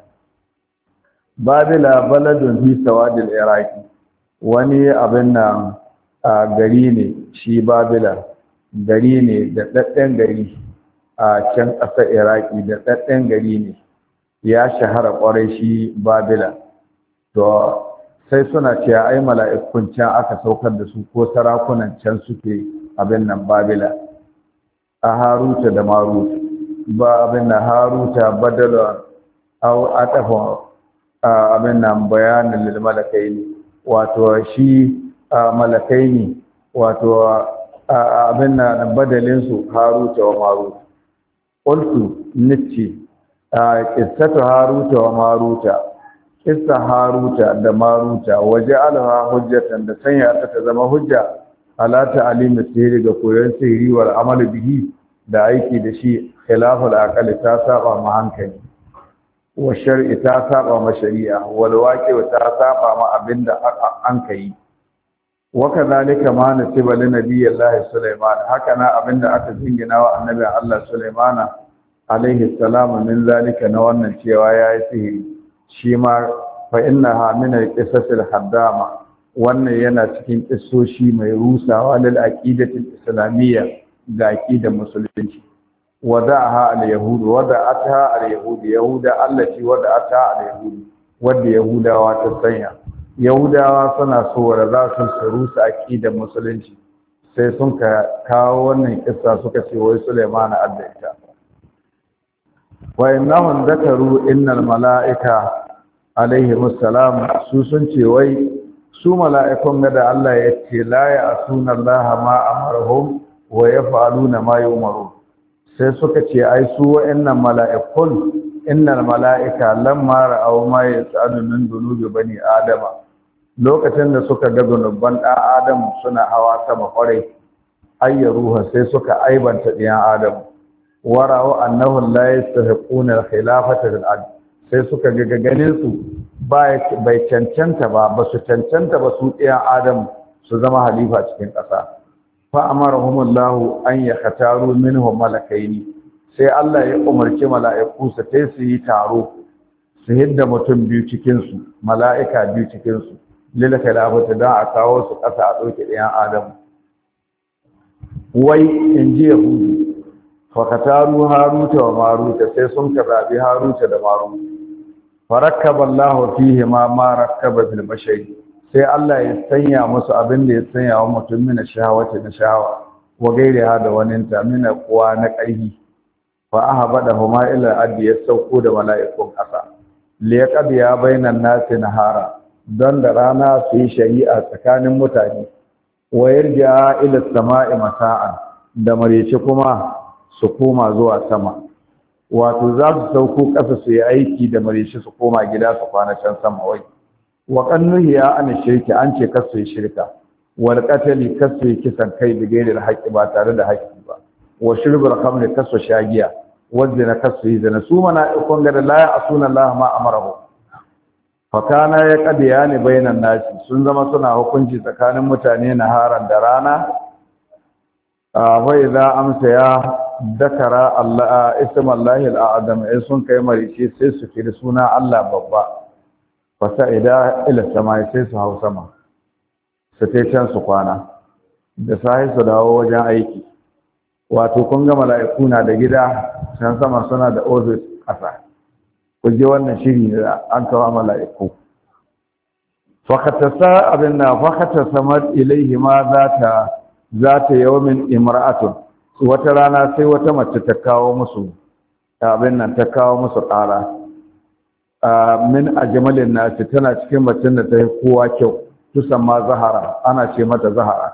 babila baladun fi sawadil iraki wani abin nan a gari ne shi babila gari ne da ɗaɗɗen gari a can ƙasar iraki da ɗaɗɗen gari ne ya shahara ƙwarai shi babila to sai suna cewa ai mala'ikun can aka saukar da su ko sarakunan can suke abin nan babila a haruta da maruta ba abin nan haruta badala au atafa abin nan bayanin lil malakai ne wato shi malakai ne wato abin nan badalin su haruta wa maruta qultu nitti qissatu haruta wa maruta qissa haruta da maruta waje alha hujjatan da sanya ta zama hujja ala ta'alimi sirri ga koyon sirri wal amal bihi da aiki da shi khilaful aqli ta saba ma hankali wa shar'i ta saba ma shari'a wal waqi ta saba ma abinda an kai wa kadhalika ma nasiba li nabiyillahi sulaiman haka na abinda aka jingina wa annabi Allah sulaimana alaihi salam min zalika na wannan cewa yayi sihiri shi ma fa innaha min al-qisasil haddama wannan yana cikin kissoshi mai rusawa lil aqidatil islamiyya ga aqidar musulunci wada'aha al-yahud wada'atha al-yahud yahuda allati wada'atha al-yahud wanda yahudawa ta sanya yahudawa suna so da za su rusa aqidar musulunci sai sun kawo wannan kissa suka ce wai Sulaiman addaita wa innahum dhakaru innal mala'ika alaihimus salam su sun ce wai su mala'ikun da Allah ya ce la ya'suna Allah ma amarahum wa yaf'aluna ma yu'maru sai suka ce ai su wa'annan mala'ikun innal mala'ika lamma ra'aw ma yas'alu min dunubi bani adama lokacin da suka ga zunuban ɗan adam suna hawa sama kwarai ayyaruha sai suka aibanta ɗiyan adam wara'u annahu la yastahiquna al-khilafata fil ard sai suka ga ganin su bai cancanta ba su cancanta ba su ɗiyan adam su zama halifa cikin ƙasa fa amarahumullahu an yakhtaru minhum malakaini sai Allah ya umarci mala'iku su tai su yi taro su hidda mutum biyu cikin su mala'ika biyu cikin su lil khilafati da a kawo su ƙasa a ɗauke ɗiyan adam wai in ji yahudu fakataru haruta wa maruta sai sun karabi haruta da maruta farakkaba Allah fihi ma rakkaba fil bashari sai Allah ya sanya musu abin da ya sanya wa mutum mina shahawati na shahawa wa gairiha da waninta mina kuwa na ƙarfi fa ahabada huma ila addi ya sauko da mala'ikun ƙasa liyaqad ya bainan nasi nahara don da rana su yi shari'a tsakanin mutane wa yarja ila sama'i masa'an da marece kuma su koma zuwa sama wato za su sauko ƙasa su yi aiki da marece su koma gida su kwana can sama wai wa qannuhiya an shirki an ce kasu yi shirka wal qatli kasu yi kisan kai da gairil haqqi ba tare da haƙƙi ba wa shurbul khamri kasu shagiya wa zina kasu yi zina su mala'ikun ga la ya'suna Allah ma amarahu fa kana ya qadiyani bainan nasi sun zama suna hukunci tsakanin mutane naharan da rana wa idza amsa ya dakara Allah ismallahi al'azam ai sun kai marici sai su kiri suna Allah babba fasa'ida ila samai sai su hau sama su tai can su kwana da sai su dawo wajen aiki wato kun ga mala'iku na da gida can sama suna da office kasa ku je wannan shiri da an kawo mala'iku fakatasa abinna fakatasamat ilaihi ma zata yawmin imra'atun wata rana sai wata mace ta kawo musu abin nan ta kawo musu ƙara min ajmalin nasi tana cikin macen da ta yi kowa kyau tusan ma zahara ana ce mata zahara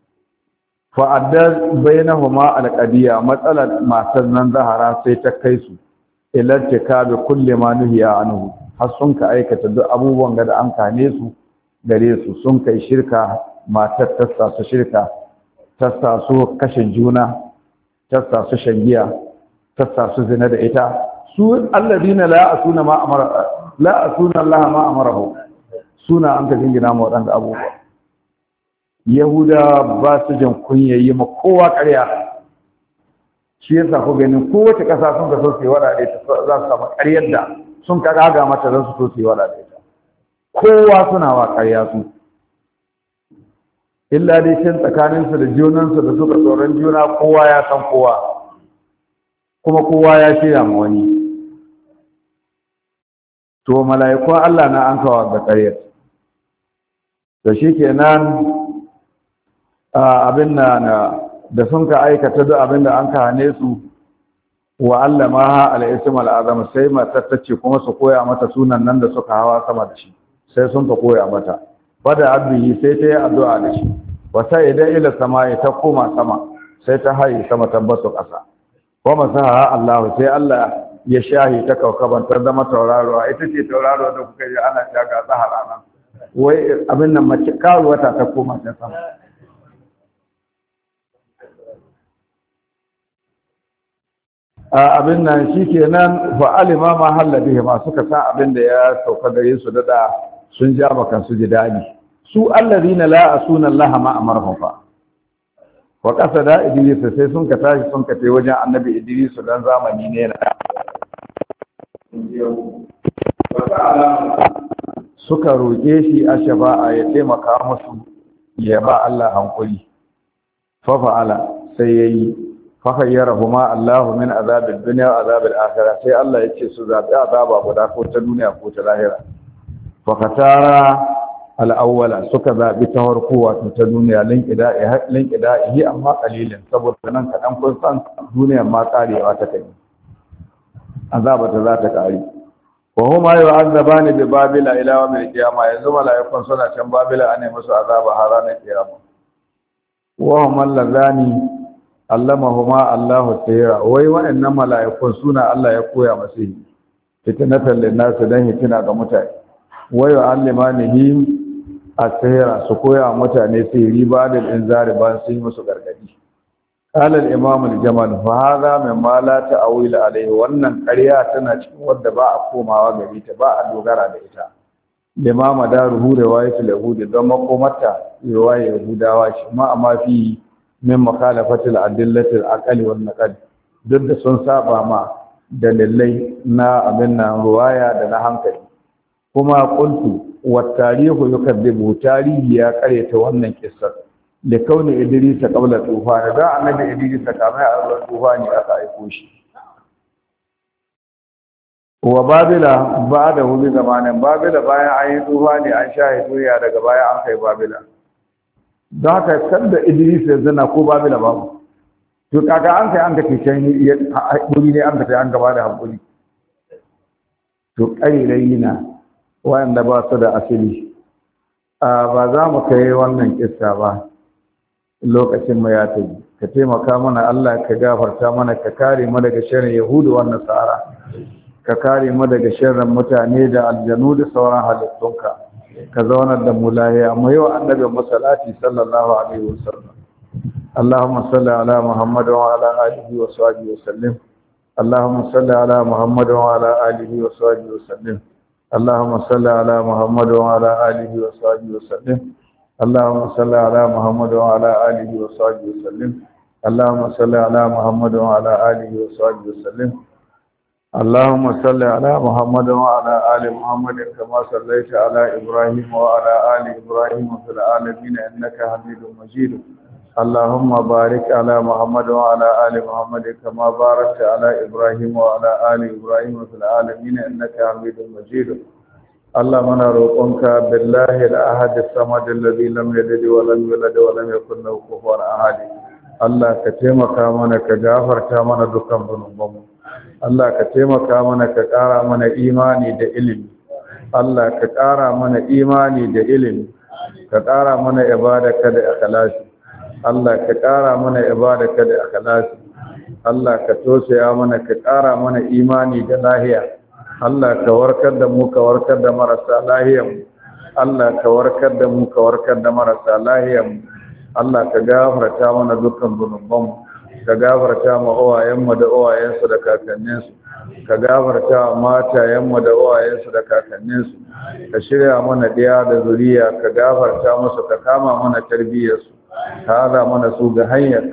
fa adda bainahuma alqadiya matsalar matan nan zahara sai ta kai su ila tikabi kulli ma nuhiya anhu har sun ka aikata duk abubuwan da an kane su gare su sun kai shirka matar ta su shirka ta su kashe juna ta su shangiya ta su zina da ita su alladina la asuna ma amara la asuna Allah ma amarahu suna an ka jingina mu wadanda abubuwa yahuda ba su jin kunyayi ma kowa ƙarya shi yasa ku ganin kowace ƙasa sun ka so su yi wada da ita za su samu ƙaryar da sun ka gaga mata za su so su yi wada da ita kowa suna wa ƙarya su illa dai can tsakaninsu da junansu da suka tsoron juna kowa ya san kowa kuma kowa ya shirya ma wani to mala'ikun Allah na an kawo da ƙaryar da shi kenan abin da sun ka aikata duk abin da an ka hane su wa Allah ma al-ism al-azam sai matar ta ce kuma su koya mata sunan nan da suka hawa sama da shi sai sun ka koya mata bada abdihi sai ta yi addu'a da shi wata idan ila sama'i ta koma sama sai ta haye sama tabbasu ƙasa wa masaha Allah sai Allah ya shahi ta kaukabantar da matauraruwa ita ce tauraruwa da kuka yi ana ta ga zahara nan wai abin nan mace kawo wata ta koma ta sama abin nan shi ke nan fa'alima ma hallabi ma suka san abin da ya sauka gare su da sun ja bakan su ji daɗi su allazina la asuna Allah ma amarhum fa wa qasada idris sai sun ka tashi sun ka tai wajen annabi idris dan zamani ne na suka roƙe shi a shafa'a ya taimaka musu ya ba Allah hankuri fa fa'ala sai yayi fakhayyarahuma Allahu min azabil dunya wa azabil akhirah sai Allah ya ce su zabi azaba guda ko ta duniya ko ta lahira fakatara al-awwala suka zabi ta farko wato ta duniya lin qida'i amma qalilin saboda nan kadan kun san duniya ma karewa ta kai azaba ta za ta kare wa huma yu'azzabani bi babila ila yawm al-qiyamah yanzu malaikun suna can babila ane musu azaba har ranar kiyama wa hum allazani allamahuma Allahu tayra wai wa'annan mala'ikun suna Allah ya koya masu fitnatan linnas dan hitina ga mutane wai allimanihi at-tayra su koya mutane sai riba da inzari ban sun musu gargadi qala al-imam al-jamal fa hadha mimma la ta'wil alayhi wannan ƙarya tana cikin wadda ba a komawa gari ta ba a dogara da ita limama daruhu riwayatul yahudi don makomarta riwayar yahudawa shi ma amma fi min makhalafatil adillatil aqli wan naqd duk da sun saba ma dalilai na abin nan ruwaya da na hankali kuma qultu wat tarihu yukadibu tarihi ya kareta wannan kissar da kauni idris qabla tufani da annabi idris kamar a tufani aka aiko shi wa babila ba'da hu zamanin babila bayan an yi tufani an shahidu ya daga baya an kai babila don haka sanda Idris ya zana ko babila babu to kaga an kai an ka tishan hakuri ne an ka tai an gaba da hakuri to ƙarirai na wanda ba su da asili ba za mu kai wannan kissa ba lokacin mu ya tafi ka taimaka mana Allah ka gafarta mana ka kare mu daga sharrin yahudu wa nasara ka kare mu daga sharrin mutane da aljanu da sauran halittunka ka zaunar da mu lahiya mu yi wa annabi musallati sallallahu alaihi wasallam Allahumma salli ala Muhammad wa ala alihi wa sahbihi wasallim Allahumma salli ala Muhammad wa ala alihi wa sahbihi wasallim Allahumma salli ala Muhammad wa ala alihi wa sahbihi wasallim Allahumma salli ala Muhammad wa ala alihi wa sahbihi wasallim Allahumma salli ala Muhammad wa ala alihi wa sahbihi wasallim اللهم صل على محمد وعلى آل محمد كما صليت على إبراهيم وعلى آل إبراهيم في العالمين إنك حميد مجيد اللهم بارك على محمد وعلى آل محمد كما باركت على إبراهيم وعلى آل إبراهيم في العالمين إنك حميد مجيد اللهم نروقك بالله الأحد الصمد الذي لم يلد ولم يولد ولم يكن له كفوا أحد الله كتمك منا كغفرت منا دكان ذنوبنا Allah ka taimaka mana ka ƙara mana imani da ilimi Allah ka ƙara mana imani da ilimi ka ƙara mana ibadaka da ikhlasi Allah ka ƙara mana ibadaka da ikhlasi Allah ka tosaya mana ka ƙara mana imani da lahiya Allah ka warkar da mu ka warkar da marasa lahiyan Allah ka warkar da mu ka warkar da marasa lahiyan Allah ka gafarta mana dukkan zunubanmu ka gafarta ma uwayenmu da uwayensu da kakanninsu ka gafarta ma matayenmu da uwayensu da kakanninsu ka shirya mana ɗiya da zuriya ka gafarta musu ka kama mana tarbiyyarsu ka haɗa mana su ga hanyarka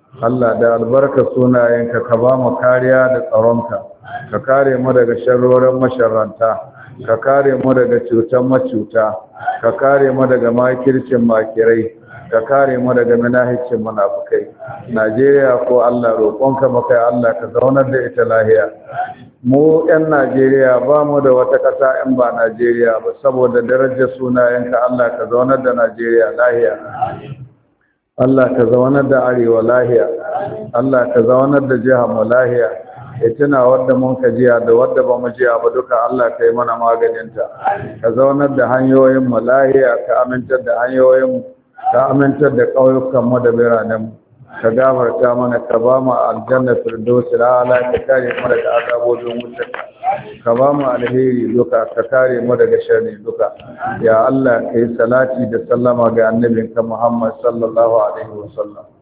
Allah da albarka sunayenka ka ba mu kariya da tsaronka ka kare mu daga sharrorin masharranta ka kare mu daga cutan macuta ka kare mu daga makircin makirai ka kare mu daga manahicin munafikai Najeriya ko Allah roƙonka maka Allah ka zaunar da ita lahiya mu 'yan Najeriya ba mu da wata ƙasa in ba Najeriya ba saboda darajar sunayenka Allah ka zaunar da Najeriya lahiya Allah ka zaunar da arewa lahiya Allah ka zaunar da jihar mu lahiya tuna wadda mun ka jiya da wadda ba mu jiya ba duka Allah ka yi mana maganinta ka zaunar da hanyoyin mu lahiya ka amintar da hanyoyin mu ka amintar da ƙauyukan mu da biranen mu ka gafarta mana ka ba mu aljanna firdausi ala ka kare mu daga azabobin wutarka ka ba mu alheri duka ka kare mu daga sharri duka ya Allah kai salati da sallama ga annabinka Muhammad sallallahu alaihi wasallam